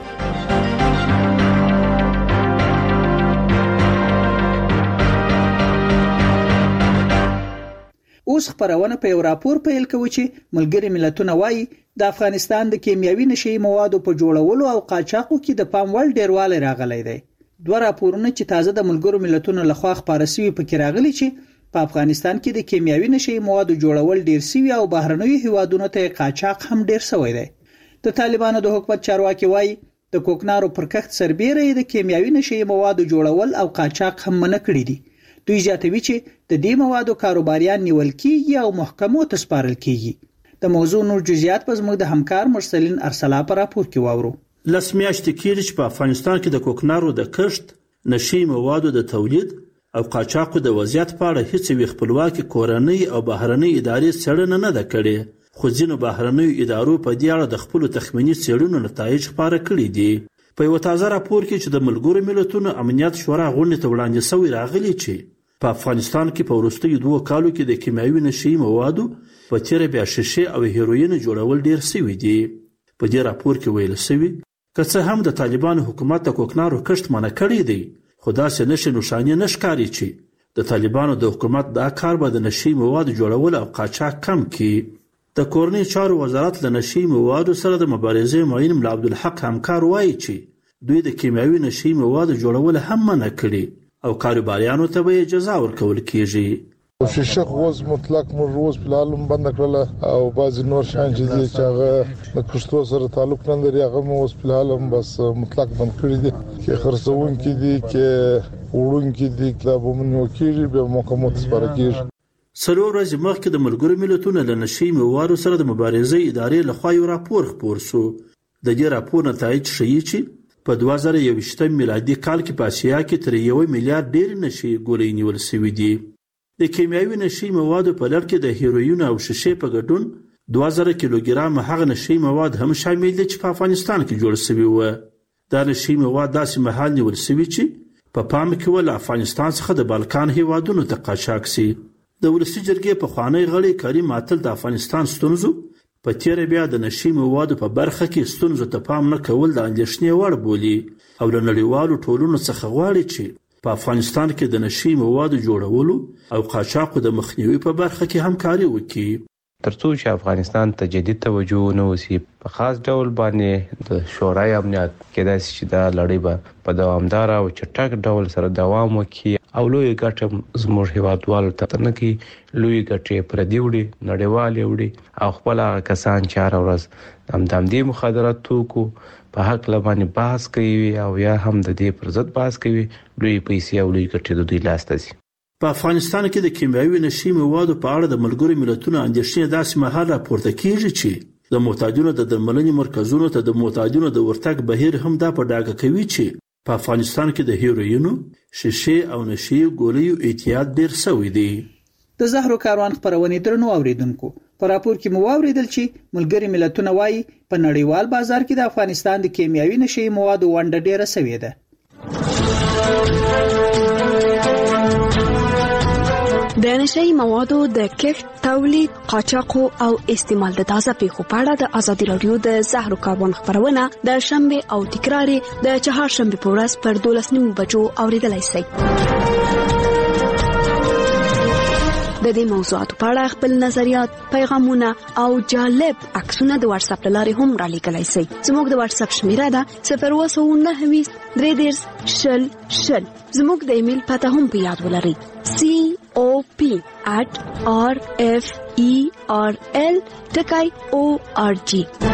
Speaker 20: اوس خبرونه په یو راپور پیل کوي چې ملګری ملتونه وایي د افغانستان د کیمیاوي نشئی موادو په جوړولو او قاچاقو کې د پام وړ ډیروالی راغلی دی. دوه راپورونه چې تازه د ملګرو ملتونو لخوا خبره شوي پکې راغلي چې په افغانستان کې د کیمیاوي نشئی موادو جوړول ډیر شوي او بهرنیو هیوادونو ته قاچاق هم ډیر شوی دی. د طالبانو د حکومت چارواکي وایي د کوکنارو پر کښت سربېره د کیمیاوي نشئی موادو جوړول او قاچاق هم منع کړی دي. دوی ژاتوي چې د دې موادو کاروباریان نیول کیږي او محکمو ته سپارل کیږي. د موضوع نور جزئیات په زموږ د همکار مرسلین ارسلا په راپور کې واورو.
Speaker 27: لسمیاشتې کېږي چې په افغانستان کې د کوکنارو د کښت، نشئی موادو د تولید او قاچاقو د وضعیت په اړه هیڅ یوې خپلواکې کورنۍ او بهرنۍ ادارې څېړنه نه ده کړې. خو ځینو بهرنیو ادارو په دې اړه د خپلو تخمیني څېړنو نتایج خپاره کړي دي. په یو تازه راپور کې چې د ملګرو ملتونو امنیت شورا غونډې ته وړاندې شوی راغلی چې په افغانستان کې په وروستیو 2 کالو کې د کیمیاوي نشئی موادو په تیره بیا شیشې او هیروین جوړول ډیر شوي دي. په دې راپور کې ویل شوی که څه هم د طالبانو حکومت د کوکنارو کښت منع کړی دی، خو داسې نښې نښانې نه ښکاري چې د طالبانو د حکومت دا کار به د نشئی موادو جوړول او قاچاق کم کړي. د کورنۍ چارو وزارت له نشئی موادو سره د مبارزې معین ملا عبدالحق همکار وایي چې دوی د کیمیاوي نشئی موادو جوړول هم منع کړي او کاروباریانو ته به اجازه ورکول کیږي.
Speaker 21: شیشه خوز مطلق روز په لالم بند کړل او بعض نور شان چې هغه د کښتو سره تعلق نه لري هغه اوس په لالم بس مطلق بند کړی دي چې خرڅون کې دي کې وړون کې دي کتابونه کېږي به محکمو ته سپارل کېږي.
Speaker 27: څلور ورځې مخکې د ملګرو ملتونو له نشئی موادو سره د مبارزې ادارې لخوا یو راپور خپور شو. د دې راپور نتایج ښیي چې په 2021 میلادي کال کې په اسیا کې تر 1 میلیارډ ډېر نشئی ګولۍ نیول شوي دي. د کیمیاوي نشئی موادو په لړ کې د هیروین او شیشې په ګډون 2000 کیلوګرام هغه نشئی مواد هم شامل دي چې په افغانستان کې جوړ شوي وو. دا نشئی مواد داسې مهال نیول شوي چې په پام کې ول افغانستان څخه د بالکان هیوادونو ته قاچاق شي. د ولسي جرګې پخوانی غړی کریم عادل د افغانستان ستونزو په تیره بیا د نشئی موادو په برخه کې ستونزو ته پام نه کول د اندېښنې وړ بولي او له نړیوالو ټولنو څخه غواړي چې په افغانستان کې د نشئی موادو جوړولو او قاچاقو د مخنیوي په برخه کې همکاري وکړي.
Speaker 5: ترڅو چې افغانستان ته جدي توجه ونه وسی په خاص ډول باندې د شورای امنیت کېدای شي چې دا لړۍ به په دوامدار او چټک ډول سره دوام وکړي او لوی ګټه زموږ هیوادوالو ته نه کې لوی ګټه پر دی وړي نړیوالې وړي او خپل کسان چې هر ورځ د دې مخدرات توکو په حق لبانې بحث کوي او یا هم د دې پر ضد بحث کوي لوی پیسې او لوی ګټه د دوی لاس ته ځي.
Speaker 27: په افغانستان کې د کیمیاوي نشئی موادو په اړه د ملګرو ملتونو اندېښنې داسې مهال راپورته کیږي چې د معتادینو د درملنې مرکزونو ته د معتادینو د ورتګ بهیر هم دا په ډاګه کوي چې په افغانستان کې د هیروینو، شیشې او نشئی ګولیو اعتیاد ډیر شوی دی.
Speaker 20: د زهرو کاروان خبرونه درنو اوریدونکو په راپور کې مو اوریدل چې ملګری ملتونه وایي په نړیوال بازار کې د افغانستان د کیمیاوي نشئی موادو ونډه ډیره شوې ده.
Speaker 28: د نشئی موادو د کښت، تولید، قاچاق او استعمال د تازه پیښو په اړه د ازادي رادیو د زهرو کاروان خبرونه د شنبه او تکراری د چهارشنبه په ورځ پر 12:09 بجو اوریدلای شئ. د دې موضوعاتو په اړه خپل نظریات، پیغامونه او جالب عکسونه د واتس اپ لارې هم را لیکلای شئ. زموږ د واتس اپ شمیره ده 029233000. زموږ د ایمیل پته هم په یاد ولرئ: cop@referl.org.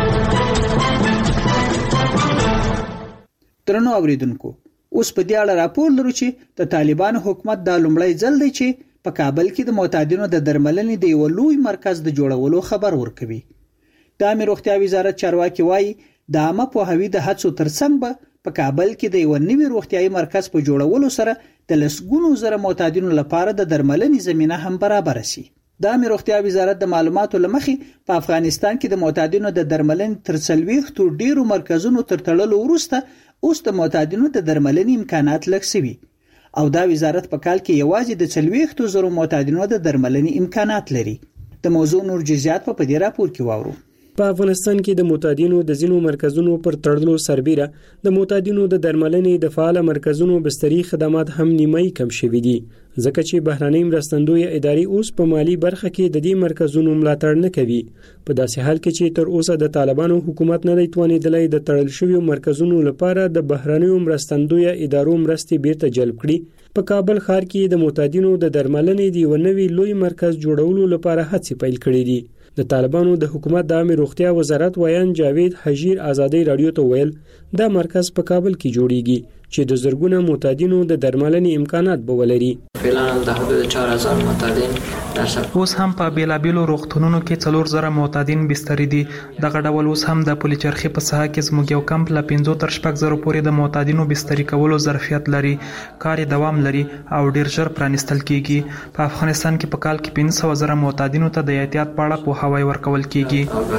Speaker 20: درنو اوریدونکو، اوس په دې اړه راپور لرو چې د طالبانو حکومت د لومړی ځل دی چې په کابل کې د معتادینو د درملنې د یو لوی مرکز د جوړولو خبر ورکوي. د عامه روغتیا وزارت چارواکي وایي د عامه پوهاوي د هڅو ترڅنګ به په کابل کې د یو نوي روغتیايي مرکز په جوړولو سره د لسګونو زره معتادینو لپاره د درملنې زمينه هم برابر شي. د عامه روغتیا وزارت د معلوماتو لمخې په افغانستان کې د معتادینو د درملنې تر 40 ډیرو مرکزونو تر تړلو وروسته اوس د معتادینو د درملنې امکانات لږ شوي او دا وزارت په کال کې یوازې د 40,000 معتادینو د درملنې امکانات لري. د موضوع نور جزئیات په دې راپور کې واورو.
Speaker 3: په افغانستان کې د معتادینو د ځینو مرکزونو پر تړلو سربیره د معتادینو د درملنې د فعال مرکزونو بستري خدمات هم نیمایي کم شوي دي، ځکه چې بهرنۍ مرستندوی ادارې اوس په مالی برخه کې د دې مرکزونو ملاتړ نه کوي. په داسې حال کې چې تر اوسه د طالبانو حکومت نه دی توانیدلی د تړل شویو مرکزونو لپاره د بهرنۍ مرستندوی ادارو مرستې بیرته جلب کړي، په کابل ښار کې د معتادینو د درملنې د یو نوي لوی مرکز جوړولو لپاره هڅې پیل کړې دي. د طالبانو د حکومت د عامه روغتیا وزارت ویان جاوید حجیر آزادۍ رادیو ته ویل دا مرکز په کابل کې جوړیږي چې د زرګونو معتادینو د درملنې امکانات به ولري.
Speaker 2: فعلا د حدود 4000 معتادین
Speaker 22: اوس هم په بیلابیلو روغتونونو کې 4000 معتادین بسترې دي. دغه ډول اوس هم د پولیچرخي په ساحه کې زموږ یو کمپ له 5 تر 6,000 پورې د معتادینو بسترې کولو ظرفیت لري. کار دوام لري او ډیر ژر پرانستل کیږي. په افغانستان کې په کال کې 500,000 معتادینو ته د احتیاط په اړه پوهاوی ورکول کیږي.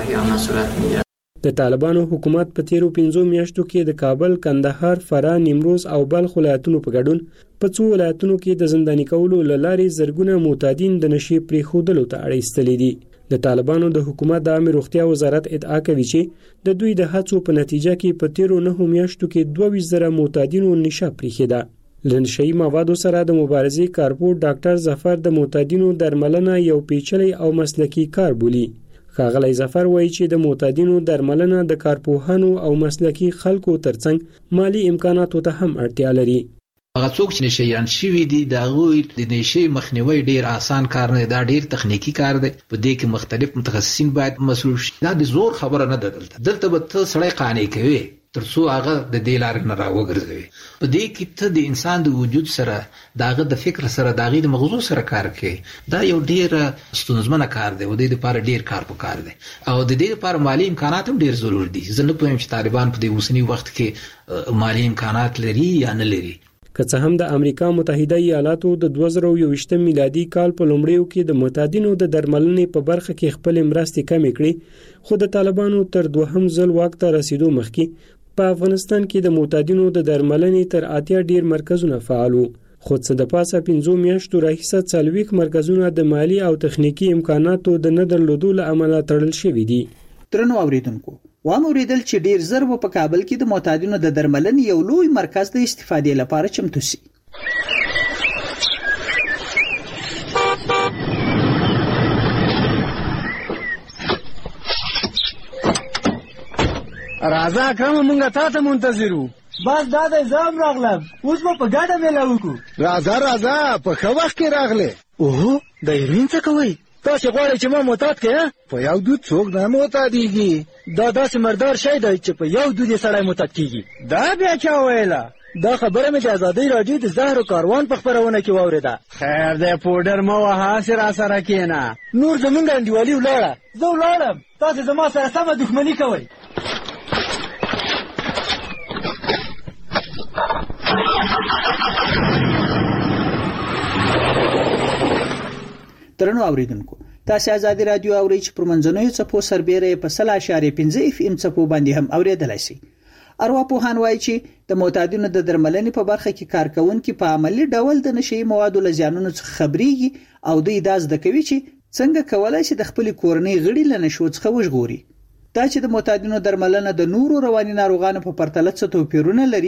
Speaker 22: د طالبانو حکومت په تیرو 5 میاشتو کې د کابل، کندهار، فراه، نیمروز او بلخ ولایتونو په ګډون په 2 ولایتونو کې د زنداني کولو لارې زرګونه معتادین د نشي پریښودلو ته اړ ایستلي دي. د طالبانو د حکومت د عامه روغتیا وزارت ادعا کوي چې د دوی د هڅو په نتیجه کې په تیرو 9 میاشتو کې 22,000 معتادینو نشه پریښوده. لنشي موادو سره د مبارزې کارپور ډاکټر ظفر د معتادینو درملنه یو پیچلي او مسلکي کار بولي. ښاغلی ظفر وایي چې د معتادینو درملنه د کارپوهانو او مسلکي خلکو ترڅنګ مالی امکاناتو ته هم اړتیا لري.
Speaker 6: هغه څوک چې نشيان شوي دي د هغوی د نشي مخنیوي ډیر آسان کار نه دی، دا ډیر تخنیکی کار دی. په دې کې مختلف متخصصین باید مسؤل شي. دا د زور خبره نه ده. دلته به ته سړی قانع کوي ترڅو هغه د دې لارې نه راوګرځوي. په دې کې ته د انسان د وجود سره، داغه د فکر سره، داغه د مغزو سره کار کوي. دا یو ډیر ستونزمن کار دی او د دې لپاره ډیر کار پکار دی او د دې لپاره مالی امکانات هم ډیر ضروري دي. زه نه پوهیم چې طالبان په دې اوسنی وخت کې مالی امکانات لري یا نه لري.
Speaker 3: که څه هم د امریکا متحده ایالاتو د 2020 میلادي کال په لومړیو کې د معتادینو د درملنې په برخه کې خپل مرستې کمې کړې، خو د طالبانو تر دوهم ځل واک ته رسیدو مخکې په افغانستان کې د معتادینو د درملنې تر 80 ډیر مرکزونه فعال وو. خو څه د پاسه 5 میاشتو راهیسه 40 مرکزونه د مالی او تخنیکی امکاناتو د نه درلودو له امله تړل شوي دي.
Speaker 20: درنو اوریدونکو، واوریدل چې ډیر زر په کابل کې د معتادینو د درملنې یو لوی مرکز د استفادې لپاره چمتو شي.
Speaker 25: راځه کوم مونږه تاسو منتظرو.
Speaker 7: بس دا د زام راغلم، اوس په ګډه میله وکړو.
Speaker 25: راځه په ښه وخت کې راغله.
Speaker 7: اوه د هیروین څه کوي؟ تاسو غواړئ چې ما معتاد کړئ؟
Speaker 25: په یو دود څوک نه معتادیږي.
Speaker 7: دا داسې مردار شی دی چې په یو دود سړی معتاد کیږي.
Speaker 25: دا بیا چا ویله؟
Speaker 7: دا خبره مې د آزادۍ راډیو د زهرو کاروان په خپرونه کې واورېده.
Speaker 25: خیر دی پوډر مه وهه، هسې راسره کښېنه.
Speaker 7: نور زمونږ انډیوالي ولاړه، زه ولاړم، تاسې زما سره سمه دښمني کوئ.
Speaker 20: درنو اوریدونکو، تاسو آزادي رادیو اورئ چې پر منځنوي څپو سربېره په 0.5 FM څپو باندې هم اوریدلای شئ. ارواپوهان وایي چې د معتادینو د درملنې په برخه کې کارکونکي په عملی ډول د نشي موادو له زیانونو څخه خبريږي او دوی دا زده کوي چې څنګه کولای شي د خپل کورنۍ غړي له نشو څخه وژغوري. دا چې د معتادینو درملنه د نورو رواني ناروغانو په پرتله څه توپیرونه لري،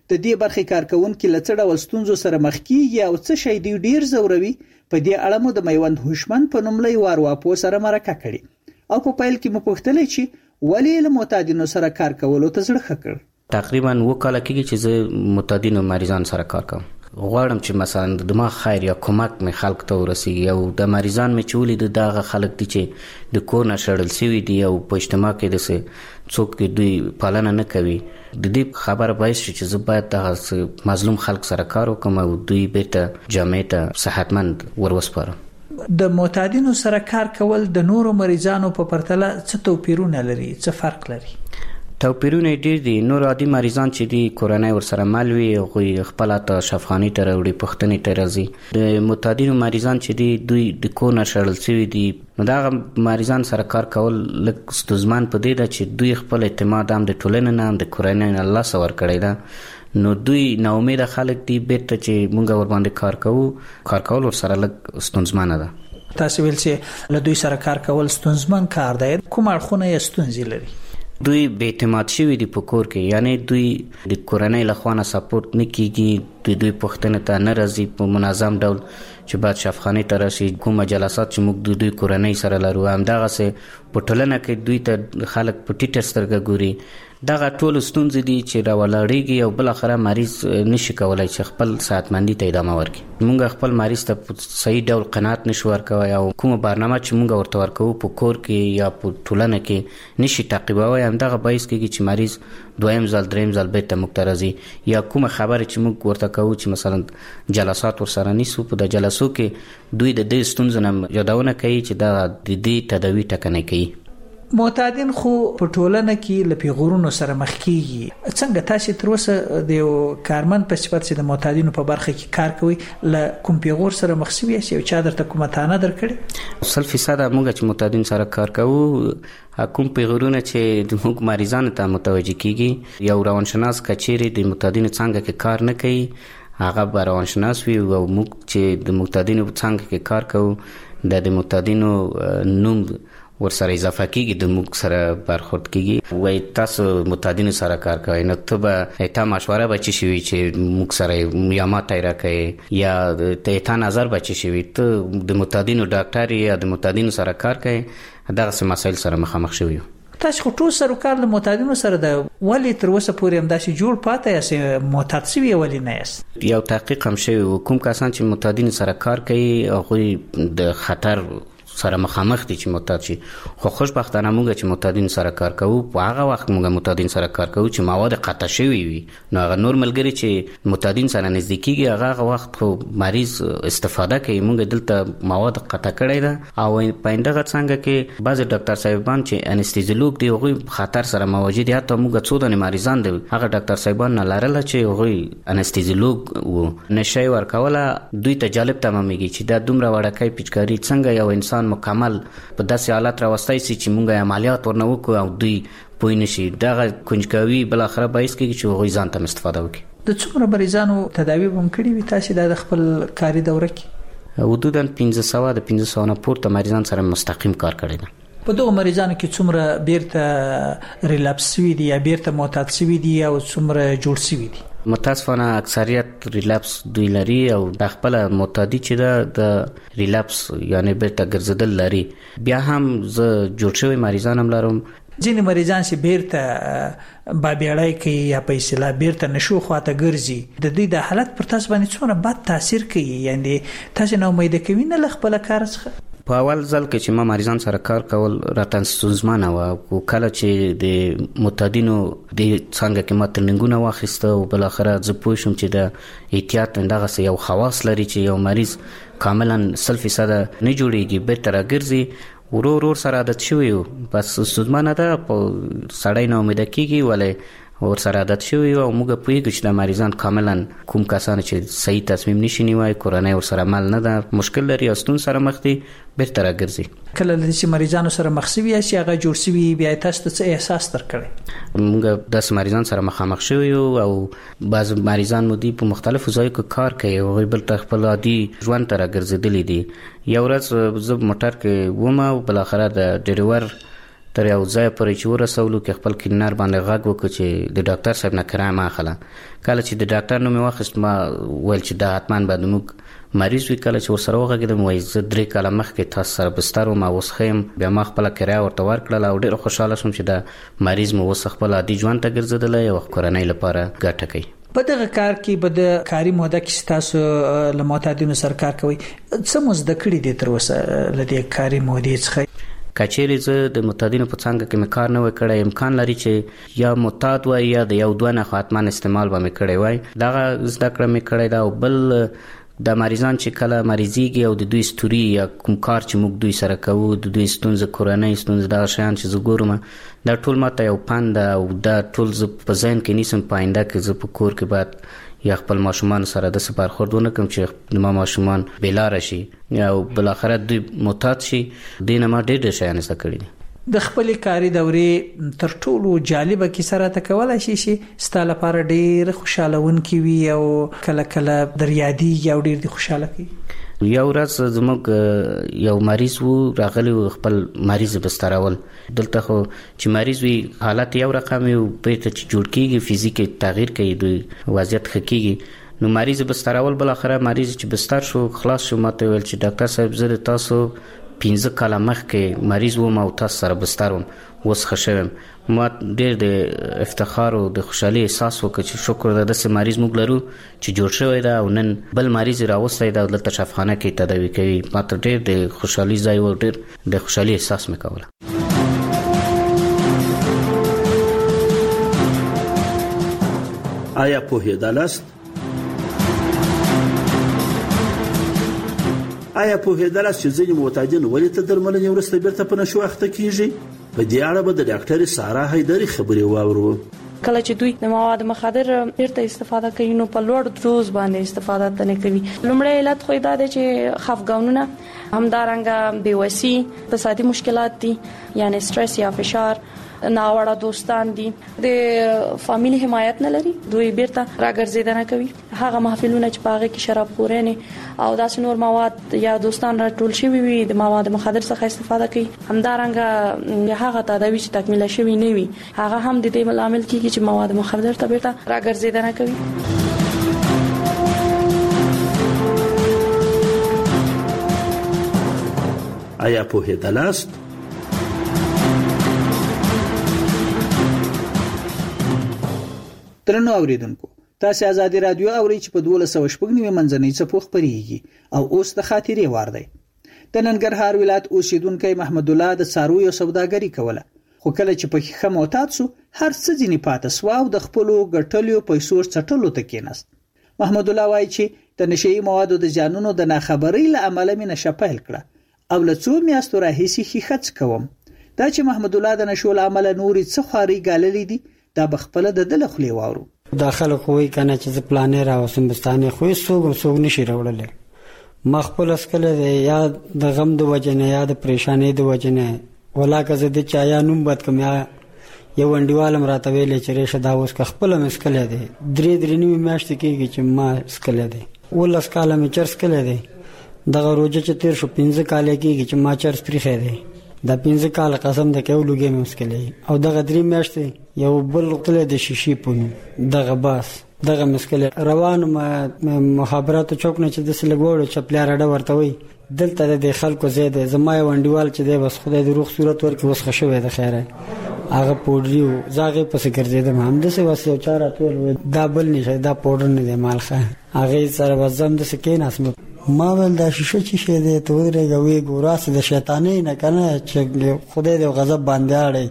Speaker 20: د دې برخې کارکونکو لڅ ډول ستونزو سره مخ کیږي او څه شی دی ډیر زوروي. په دې اړه مو د میوند هوشمن په نوم لوی وارواپو سره مرکه کړې او په پیل کې مو پوښتنه چې ولې له معتادینو سره کار کولو ته زړه ښه کړ.
Speaker 23: تقریبا وکاله کېږي چې زه معتادینو مریضان سره کار کوم. غواړم چې مثلا د دماغ خیر یا کومک مې خلک ته ورسیږي او د مریضان مې چې ولید دغه خلک دي چې د کور نه شړل شوي دي او په اجتماع کې د څوک دوی پالنه نه کوي. د دې خبره باعث شي چې زه باید دغه مظلوم خلک سره کار وکړم او دوی بیرته جامعې ته صحتمند وروسپارم.
Speaker 20: د معتادینو سره کار کول د نورو مریضانو په پرتله څه توپیرونه لري، څه فرق لري؟
Speaker 23: توپیرونه ډیر دي. نور عادي مریضان چې دي کورنۍ ورسره مل وي او خپل ته شفاخاني ته وړي پښتنې ته راځي. د معتادینو مریضان چې دي دوی د کور نه شړل شوي دي. نو دا مریضان سره کار کول لکه ستونزمن په دې ده چې دوی خپل اعتماد هم د ټولنې نه هم د کورنۍ نه الله سره ورکړی ده. نو دوی نا امید خلک دي بیرته چې مونږ ور باندې کار کول ورسره لږ ستونزمنه ده.
Speaker 20: تاسو ویل چې له دوی سره کار کول ستونزمن کار دی، کوم اړخونه یې ستونزې لري؟
Speaker 23: دوی به اعتماد شوي دي په کور کې، یعنی دوی د کورنۍ له خوا نه سپورټ نه کیږي، دوی پښتنه ته نه راځي په منظم ډول چې بعد شفاخانه ته راشي. کومه جلسات چې موږ دوی کورنۍ سره لرو هم دغه سه په ټولنه کې دوی ته خلک په ټیټر سترګه ګوري. دغه ټول ستونزې دي چې راولاړېږي او بل اخره مریض نشي کولای چې خپل صحتمندي ته ادامه ورکړي. موږ خپل مریض ته په صحیح ډول قناعت نشو ورکوي او کومه برنامه چې موږ ورته ورکو په کور کې یا په ټولنه کې نشي تعقیبوي. همدغه باعث کېږي چې مریض دویم ځل دریم ځل بیرته موږ ته راځي. یا کومه خبره چې موږ ورته کوو چې مثلا جلسات ورسره نیسو، په د جلسو کې دوی د دې ستونزو نه یادونه کوي چې دا د دې تداوی ټکنۍ کوي.
Speaker 20: معتادین خو په ټولنه کې له پیغورونو سره مخ کیږي. څنګه تاسو تر اوسه د یو کارمن په صفت چې د معتادینو په برخه کې کار کوي له کوم پیغور سره مخ شوی یاست او چا درته کومه تانه درکړي؟ 100%
Speaker 23: موږ چې معتادین سره کار کوو کوم پیغورونه چې د موږ مریضانو ته متوجه کیږي، یو روانشناس کچېری د معتادینو څنګه کې کار نه کوي هغه به روانشناس وي او موږ چې د معتادینو څنګه کې کار کوو د معتادینو نوم ورسره اضافه کیږي، د موږ سره برخورد کیږي. وای تاسو معتادینو سره کار کوئ نو ته به تا مشوره به چی شوي چې موږ سره یا ماته راکړي یا ته نظر به چی شوي، ته د معتادینو ډاکټر یا د معتادینو سره کار کوي، دغه مسایل سره مخامخ شوي.
Speaker 20: تاسو خو ټول سره کار له معتادینو سره د ولی تر اوسه پورې هم داسې جوړ پاتې یاست معتاد شوي ولی نه یاست؟
Speaker 23: یو تحقیق هم شوی کوم کسان چې معتادینو سره کار کوي هغوی د خطر سره مخامخ دي چې معتاد شي. خو خوشبختانه موږ چې معتادین سره کار کوو په هغه وخت موږ معتادین سره کار کوو چې مواد قطع شوی وي. نو هغه نور ملګری چې معتادین سره نزدیکیږي هغه وخت خو مریض استفاده کوي. موږ دلته مواد قطع کړی ده او پایندغه څنګه کې بعض ډاکټر صاحبان چې انستیزیولوګ دی هغه خطر سره مواجه دي. حتی موږ څو د مریضان دي هغه ډاکټر صاحبان نه لرل چې هغه انستیزیولوګ و نشي ورکوله. دوی ته جالب تمامېږي چې دا دومره وړکای پیچکاری څنګه یو انسان مکمل په داسې حالت راوستای سي چې مونږه عملیات ورنه وکړو او دوی پوه نشي. دغه کنجکاوي بل اخره باعث کېږي چې هغوی ځان ته استفاده وکړي.
Speaker 20: د څومره مریضانو تداوی هم کړې وي تاسو د خپل کاري دوره کې؟
Speaker 23: حدوداً 1500 نه پورته مریضان سره مستقیم کار کړی ده.
Speaker 20: په دغه مریضانو کې څومره بیرته ریلاپس شوي دي یا بیرته معتاد شوي دي او څومره جوړ شوي دي؟
Speaker 23: متاسفانه اکثریت ریلاپس دوی لري او د خپل معتادی چې د ریلاپس یعنی بیرته ګرځیدل لري. بیا هم زه جوړ شوی مریضان هم لرم.
Speaker 20: ځینې مریضان چې بیرته بابیړای کوي یا په اصطلاح بیرته نشو خواته ګرځي، د دوی د حالت پر تاسو باندې څونه بد تاثیر کوي؟ یعنی تاسو نه امید کوئ نه خپل کار څخه؟
Speaker 23: په اول ځل کې چې ما مریضان سره کار کول راته ستونزمنه وه او کله چې د معتادینو د څنګه کې ما ترنینګونه واخیسته او بالاخره زه پوه شوم چې د احتیاط دغسې یو خواص لري چې یو مریض کاملا 100% نه جوړېږي بیرته راګرځي. ورو سره عادت شوی و، بس ستونزمنه ده سړی نه امیده کېږي ولې ورسره عادت شوی او موږ پوهېږو چې د مریضان کاملا کوم کسان چې صحیح تصمیم نشي نیوای کورنۍ ورسره مل نه ده مشکل لري او ستونزې سره مخ دي بیرته راګرځي.
Speaker 20: کله چې مریضانو سره مخ شوي یاست هغه جوړ شوي بیا تاسو ته څه احساس درکړی؟
Speaker 23: موږ داسې مریضان سره مخامخ شوي یو او بعض مریضان مو دي په مختلفو ځایو کې کار کوي او هغوی بل ته خپل عادي ژوند ته راګرځېدلي دي. یو ورځ زه موټر کې وم او بالاخره د ډریور تر یو ځای پورې چې ورسولو کې خپل کلینر باندې غږ وکړ چې د ډاکټر صاحب نه کرایه ما اخله. کله چې د ډاکټر نوم واخیست ما ویل چې دا حتمان به زموږ مریض وي. کله چې ورسره وغږېدم وایي زه 3 کاله مخکې تاسو سره بستر وم او اوس ښه یم. بیا ما خپله کرایه ورته ورکړله او ډېر خوشحاله شوم چې دا مریض مو اوس خپل عادي ژوند ته ګرځېدلی او کورنۍ لپاره ګټه کوي.
Speaker 20: په دغه کار کې به د کاري موده کې تاسو له معتادینو سره کار کوي، څه مو زده کړي دي تر اوسه له دې کاري مودې څخه؟
Speaker 23: کچېرې زه د معتادینو په څانګه کې مې کار نه وای کړی، امکان لري چې یا معتاد وای یا د یو دوه نه حتما استعمال به مې کړی وای. دغه زده کړه مې کړی ده. او بل د مریضان چې کله مریضیږي او د دوی ستوري یا کوم کار چې موږ دوی سره کوو، د دوی ستونزه کورنۍ ستونزه، دغه شیان چې زه ګورم دا ټول ماته یو پند او دا ټول زه په ذهن کې نیسم په آینده کې زه په کور کې باید یا خپل ماشومان سره داسې برخورد ونه کړم چې د ما ماشومان بېلاره شي او بالاخره دوی معتاد شي. دې نه ما ډېر شیان زده کړي دي.
Speaker 20: د خپل کاري دورې تر ټولو جالبه کیسه راته کولای شي چې ستا لپاره ډېر خوشالونکې وي او کله کله در یادېږي او ډېر دې خوشاله کوي؟
Speaker 23: یو ورځ زموږ یو مریض و راغلی و خپل مریض بسترول. دلته خو چې مریض وي حالت یو رقم وي او بیرته چې جوړ کېږي فزیک تغییر کوي، دوی وضعیت ښه کېږي. نو مریض بسترول بالاخره مریض چې بستر شو خلاص شو ماته ویل چې ډاکټر صاحب زه د تاسو 15 کاله مخکې مریض وم او تاسو سره بستر وم، اوس ښه شوم. ما ډېر د افتخار او د خوشحالۍ احساس وکړ چې شکر ده داسې مریض موږ لرو چې جوړ شوی ده او نن بل مریض راوستی ده او دلته شفاخانه کې تداوي کوي. ما ته ډېر د خوشحالۍ ځای و، ډېر د خوشحالۍ احساس مې کوله.
Speaker 27: آیا پوهېدلاست؟ آیا پوهېدلاست چې ځینې معتادین ولې تر درملنې وروسته بیرته په نشو اخته کیږي؟ په دې اړه به د ډاکټر سارا حیدري خبرې واورو.
Speaker 4: کله چې دوی د مواد مخدر بیرته استفاده کوي نو په لوړ دوز باندې استفاده نه کوي. لومړی علت خو دا دی چې خفګانونه، همدارنګه بېوسي، اقتصادي مشکلات دي یعنی سټرس یا فشار، ناوړه دوستان دي، د فامیلی حمایت نه لري، دوی بیرته راګرځیدنه کوي. هغه محفلونه چې پاغه کې شراب خورنه او داسې نور مواد یا دوستان راټول شوی وي د مواد مخدر څخه استفاده کوي. همدارنګه هغه تداوی چې تکمیل شوی نه وي هغه هم د دې عامل کیږي چې مواد مخدر ته بیرته راګرځیدنه کوي.
Speaker 27: آیا پوهېدلاست؟
Speaker 20: درنو اوریدونکو، تاسو آزادي رادیو اورئ چې په 1290 منځنۍ څپو خبريږي او اوس د خاطرې وار دی. د ننګرهار ولایت اوسیدونکو محمد الله د څارویو سوداګري کوله، خو کله چې په ښه معتاد سو هر څه ځینی پاتې سو او د خپل ګټلو پیسو چټلو ته کېناست. محمد الله وایي چې د نشئی موادو د ځانونو د ناخبرۍ له امله مې نشه پیل کړه او له څو میاشتو راهیسې خېخڅ کوم. دا چې محمد الله د نشو له امله نوري څه خاري ګاللې دي دا بخپله د دل خلی وارو.
Speaker 24: داخله خوې کنه چې پلانې را وسمبستانه خوې سوګ نشي راوړل. مخبل اسکله یا د غم د وجنه یا د پریشانې د وجنه ولا که زه د چایا نوم بد کوم یا یو انډیوالم راته ویلې چې ریشه دا اوس خپل مسکله دی 3 میاشتې کېږي چې ما اسکله دی ولس کاله مې چرس کله دی دغه روزه چې تیر شو 15 کال کېږي چې ما چرس پریخه دی دا 15 کال قسم د کېو لګې مسکله او دغه 3 میاشتې یو بل غتل د شیشې پون دغه باس دغه مسکله روان مخابرات چوک نه چې د سلګوړو چپلیا راډه ورته وي دلته د خلکو زیاده زما یو انډیوال چې دی بس خدای د روغ صورت ورکړي وس خښوي د خیره هغه پودریو زاغه پس ګرځیدم هم د څه واسه چاره ټول دا بل نشه دا پودر نه دی مالخه هغه سره وزم د سکین اسمه ما ول دا شیشه چې شه دی ته ورګوي ګوراس د شیطانې نه کنه چې خدای د غضب باندې اړي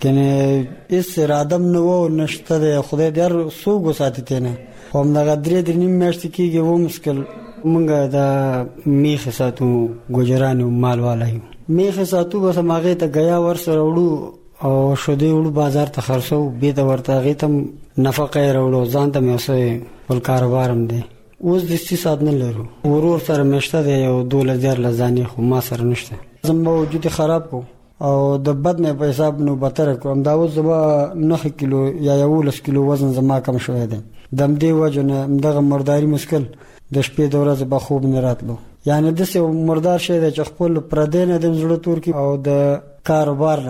Speaker 24: کنه اس ارادم نو نشته د خدای در سوګو ساتته نه هم دا درې میاشتې کېږي و مشکل مونږه دا میخ ساتو ګجرانو مال والایو میخ ساتو بس ماغه ته غیا ور سره وړو او شودي وړو بازار ته خرڅو به دا ورته غیتم نفقه وړو ځان ته مې اوسه ول کاروبارم دی اوس د استثاد نه لرو ورور سره مشته دی یو 2000 لزانی خو ما سره نشته زما وجود خراب کو او د بد مې په حساب نو بتر کوم دا اوس زما 9 کیلو یا 10 کیلو وزن زما کم شوی دی دم دی وجنه دغه مرداري مشکل د شپې د ورځې به خوب نه راتلو یعنی د څه مردار شه د خپل پردې نه د زړه تور کې او د کاروبار نه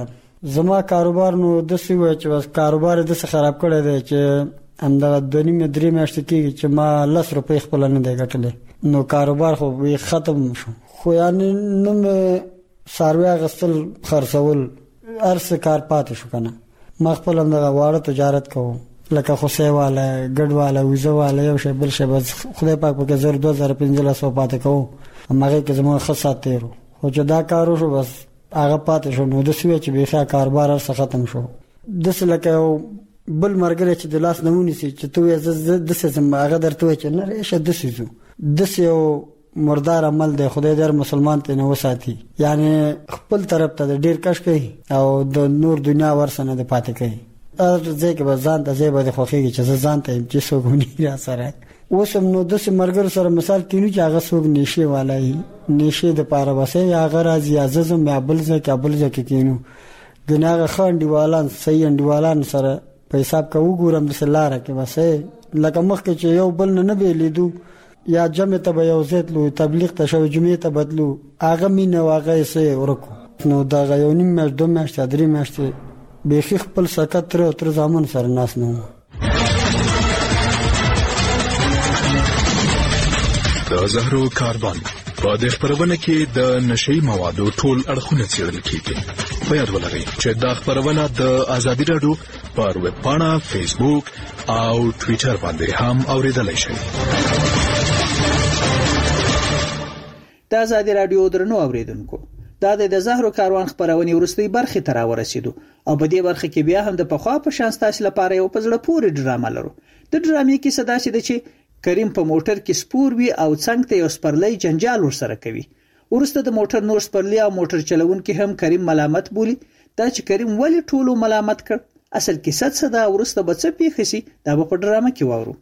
Speaker 24: زما کاروبار نو د څه وای چې بس کاروبار د څه خراب کړی دی چې همدا 2.5-3 میاشتې کېږي چې ما 10 روپۍ خپل نه دی ګټلې، نو کاروبار خو به ختم شو. خو یعنی نو ساروی غسل خرڅول ارس کار پاتې شو کنه. ما خپل همدا واړه تجارت کوم لکه خوسې والا ګډ والا ویزه والا یو شی بل شی، بس خدای پاک په 2015 پاتې کوم. هغه کې زموږ خاصه تیرو خو چې دا کارو شو بس هغه پاتې شو. نو د سوي چې به کاروبار ارس ختم شو. د څه لکه بل مرګره چې د لاس نمونې سي چې تو د څه زما هغه درته چې نه ریشه د سيزو د سيو مردار عمل دی. خدای دې مسلمان ته نه وساتي، یعنی خپل طرف ته ډیر کش کوي او د نور دنیا ورسنه د پاتې کوي. ځکه به ځان ته ځای به خوخيږي چې ځان ته چې څوګونی را سره اوسم نو د مرګر سره مثال کینو چې هغه څوک نشي والای نشي د پاره وسه یا غراز یا زم یا بل ځکه کینو ګناغه خاندیوالان صحیح اندیوالان سره په حساب کا وګورم د سلاره کې وسه لکه مخکې چې یو بل نه به لیدو یا جمع ته به یو زیت لو تبلیغ ته شو جمعې ته بدلو هغه مين واغې سه ورکو. نو دا یو نیم میاشت 2 میاشت 3 میاشت به خپل سکت تر ځامن سره ناس نه
Speaker 8: د زهرو کاروان په د خبرونه کې د نشئی موادو ټول اړخونه څیړل کیږي. په یاد ولرئ چې دا خبرونه د ازادي رادیو پر ویب پاڼه، فیسبوک او ټوئیټر باندې هم اوریدلای شئ.
Speaker 20: د ازادي رادیو درنو اوریدونکو، دا د زهرو کاروان خبرونه ورستۍ برخه تر ورسېدو او په دې برخه کې بیا هم د پخوا په شان تاسو لپاره یو پزړه پورې ډرامه لرو. د ډرامې کې صدا شي چې کریم په موټر کې سپور وی او څنګه ته یو سپرلی جنجال ورسره کوي. ورسته د موټر نور سپرلی او موټر چلونکي هم کریم ملامت بولی. دا چې کریم ولی ټولو ملامت کړ اصل کې صدا ورسته به څه پیښ شي دا په ډرامه کې وورو.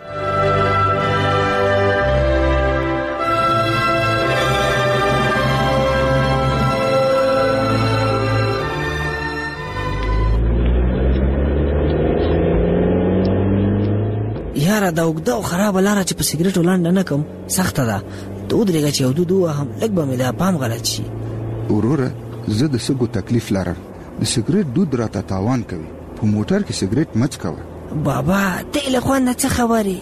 Speaker 10: یاره دا وګدا او خراب لاره چې په سیګریټ ولاند نه کوم سخته ده. ته ودرېږه چې ودو هم لږ به مې دا پام غلط شي.
Speaker 11: وروره زه د سګو تکلیف لرم. د سیګریټ دود راته تاوان کوي. په موټر کې سیګریټ مچ کوه.
Speaker 10: بابا ته له خوانه څه خبرې؟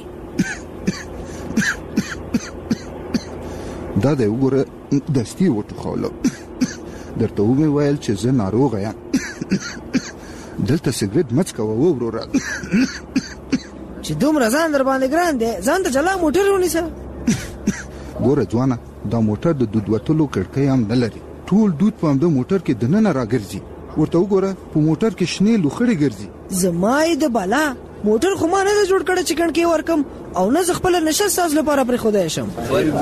Speaker 11: دا د وګوره دستي وټخولو. درته ومې ویل چې زه ناروغ یم. دلته سیګریټ مچ کوه وروره.
Speaker 10: چې دومره ځان در باندې ګران دی ځان ته جلا موټر ونیسه.
Speaker 11: ګوره ځوانه دا موټر د دود وتلو کړکۍ هم نه لري. ټول دود په همده موټر کې دننه راګرځي. ورته وګوره په موټر کې شنې لوخړې ګرځي.
Speaker 10: زمای د بالا موټر خو ما نه جوړ کړی چې کڼکې ورکم او نه خپل نشه ساز لپاره پر خدای شم.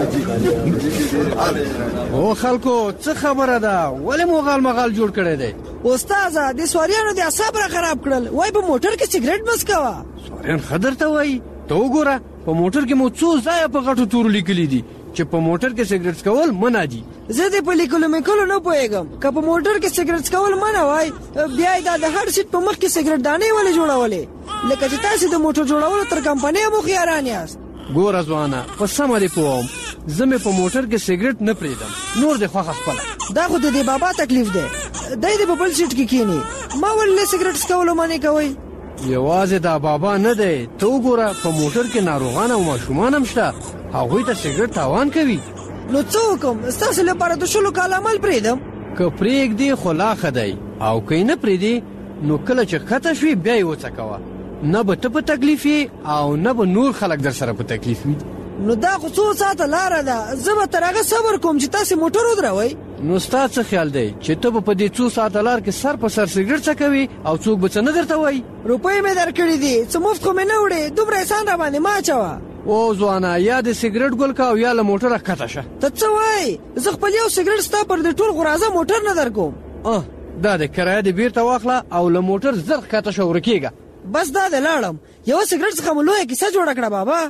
Speaker 25: او خلکو څه خبره ده ولې مغال جوړ کړی دی؟
Speaker 10: استاد د سواریانو د اعصاب خراب کړل. وای په موټر کې سیګریټ مس کاوه.
Speaker 25: سوارین خدر ته وای ته وګوره په موټر کې مو څو ځای په غټو تور لیکلي دي چې په موټر کې سیګریټ کول منع دي.
Speaker 10: زه دې په لیکلو مې کولو نه پوهیږم. که په موټر کې سیګریټ کول منع وای بیا دا د هر سیټ په مخ کې سیګریټ دانې ولې جوړولې لکه چې تاسو د موټر جوړولو تر کمپنۍ مو خياران یاست.
Speaker 25: ګوره ځوانه په سم دي پوم زه مې په موټر کې سیګریټ نه پریدم نور دې خوښ خپل.
Speaker 10: دا خو د دې بابا تکلیف دی. دای دې په بل سیټ کې کینی ما ولې سیګریټ کول منع کوي؟
Speaker 25: یوازې دا بابا نه دی ته وګوره په موټر کې ناروغان او ماشومان هم شته هغوی ته سیګریټ تاوان کوي.
Speaker 10: نو څه کوم ستاسو لپاره د شلو کال عمل پریدم؟
Speaker 25: که پریږدي خو لا ښه دی او که نه پریږدي نو کله چې ښکته شوي بیا یې وڅکوه. نه به ته په تکلیف یې او نه به نور خلک در سره په تکلیف وي.
Speaker 10: نو دا خو څو ساعته لاره ده زه به تر هغه صبر کوم چې تاسو موټر ودروئ.
Speaker 25: نو ستا څه خیال دی چې ته به په دې څو ساعته لار کې سر په سر سیګریټ څکوي او څوک به څه نه درته وایي؟
Speaker 10: روپۍ مې درکړي دي څه مفت خو مې نه وړې دومره احسان را باندې مه اچوه. او
Speaker 25: ځوانه یا د سیګریټ ګل کا او یا له موټره ښکته شه.
Speaker 10: ته څه وایې؟ زه خپل یو سیګریټ ستا پر دې ټول غرازه موټر نه در کوم.
Speaker 25: دا د کرایه دې بیرته واخله او له موټر زر ښکته شه ورکېږه.
Speaker 10: بس دا د لاړم یو سیګریټ څخه مو لویه کیسه جوړه کړه بابا.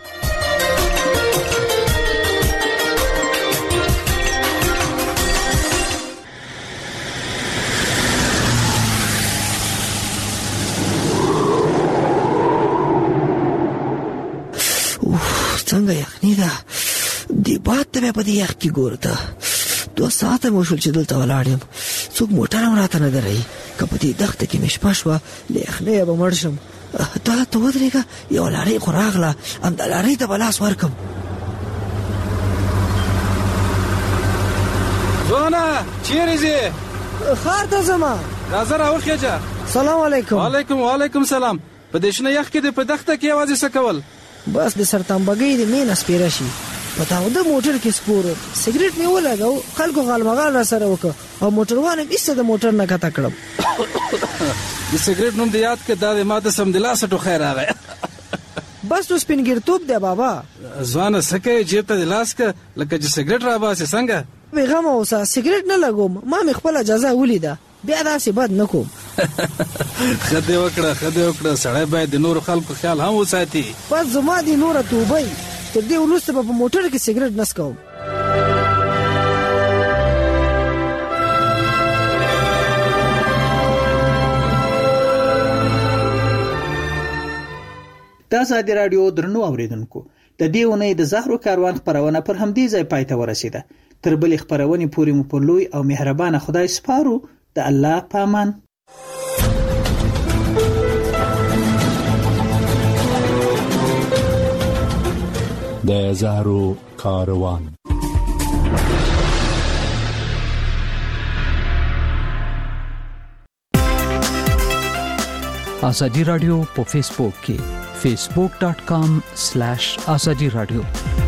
Speaker 10: څنګه یخني ده دی باد ته په دې یخ کې ګورته 2 ساعته مو شول چې دلته ولاړ یم څوک موټر هم راته نه دري که په دې دښته کې مې شپه شوه له یخنۍ به مړ شم. ته ودرېږه، یوه لارۍ خو راغله، همدا لارۍ ته به لاس ورکړم.
Speaker 12: ځوانه چیرې ځې؟
Speaker 10: ښار ته ځم.
Speaker 12: راځه راوخېږه.
Speaker 10: سلام علیکم.
Speaker 12: وعلیکم سلام. په دې شنه یخ کې دې په دښته کې یوازې څه کول؟
Speaker 10: بس د سرتمبګۍ د مینه سپېره شي. په تاوده موټر کې سپورو سګریټ مې ولګاو، خلکو غالمغال را سره وکړه او موټروان هم ایسته د موټر نه کته کړم.
Speaker 12: د سګریټ نوم دې یاد کړه، دا د ما ته سمدلاسه ټوخی راغی.
Speaker 10: بس تو سپینګیرتوب دی بابا.
Speaker 12: ځوانه څه کوې؟ جیب ته دې لاس کړه لکه چې سګریټ راباسې. څنګه
Speaker 10: بېغمه اوسه، سګریټ نه لګوم، ما مې خپله جزا ولیده، بیا داسې بد نه کوم.
Speaker 12: ښه دې وکړه. سړی باید د نورو خلکو خیال هم وساتي.
Speaker 10: بس زما دې نوره توبه تر دې وروسته به په موټر کې سګریټ نه څکوم.
Speaker 20: د ازادي راډیو درنو اوریدونکو، د دې اونۍ د زهرو کاروان خپرونه پر همدې ځای پای ته ورسیده. تر بلې خپرونې پورې مو په لوی او مهربانه خدای سپارو. د الله په امان.
Speaker 8: د زهرو کاروان.
Speaker 13: ازادي رادیو په فیسبوک کې facebook.com/azadi radio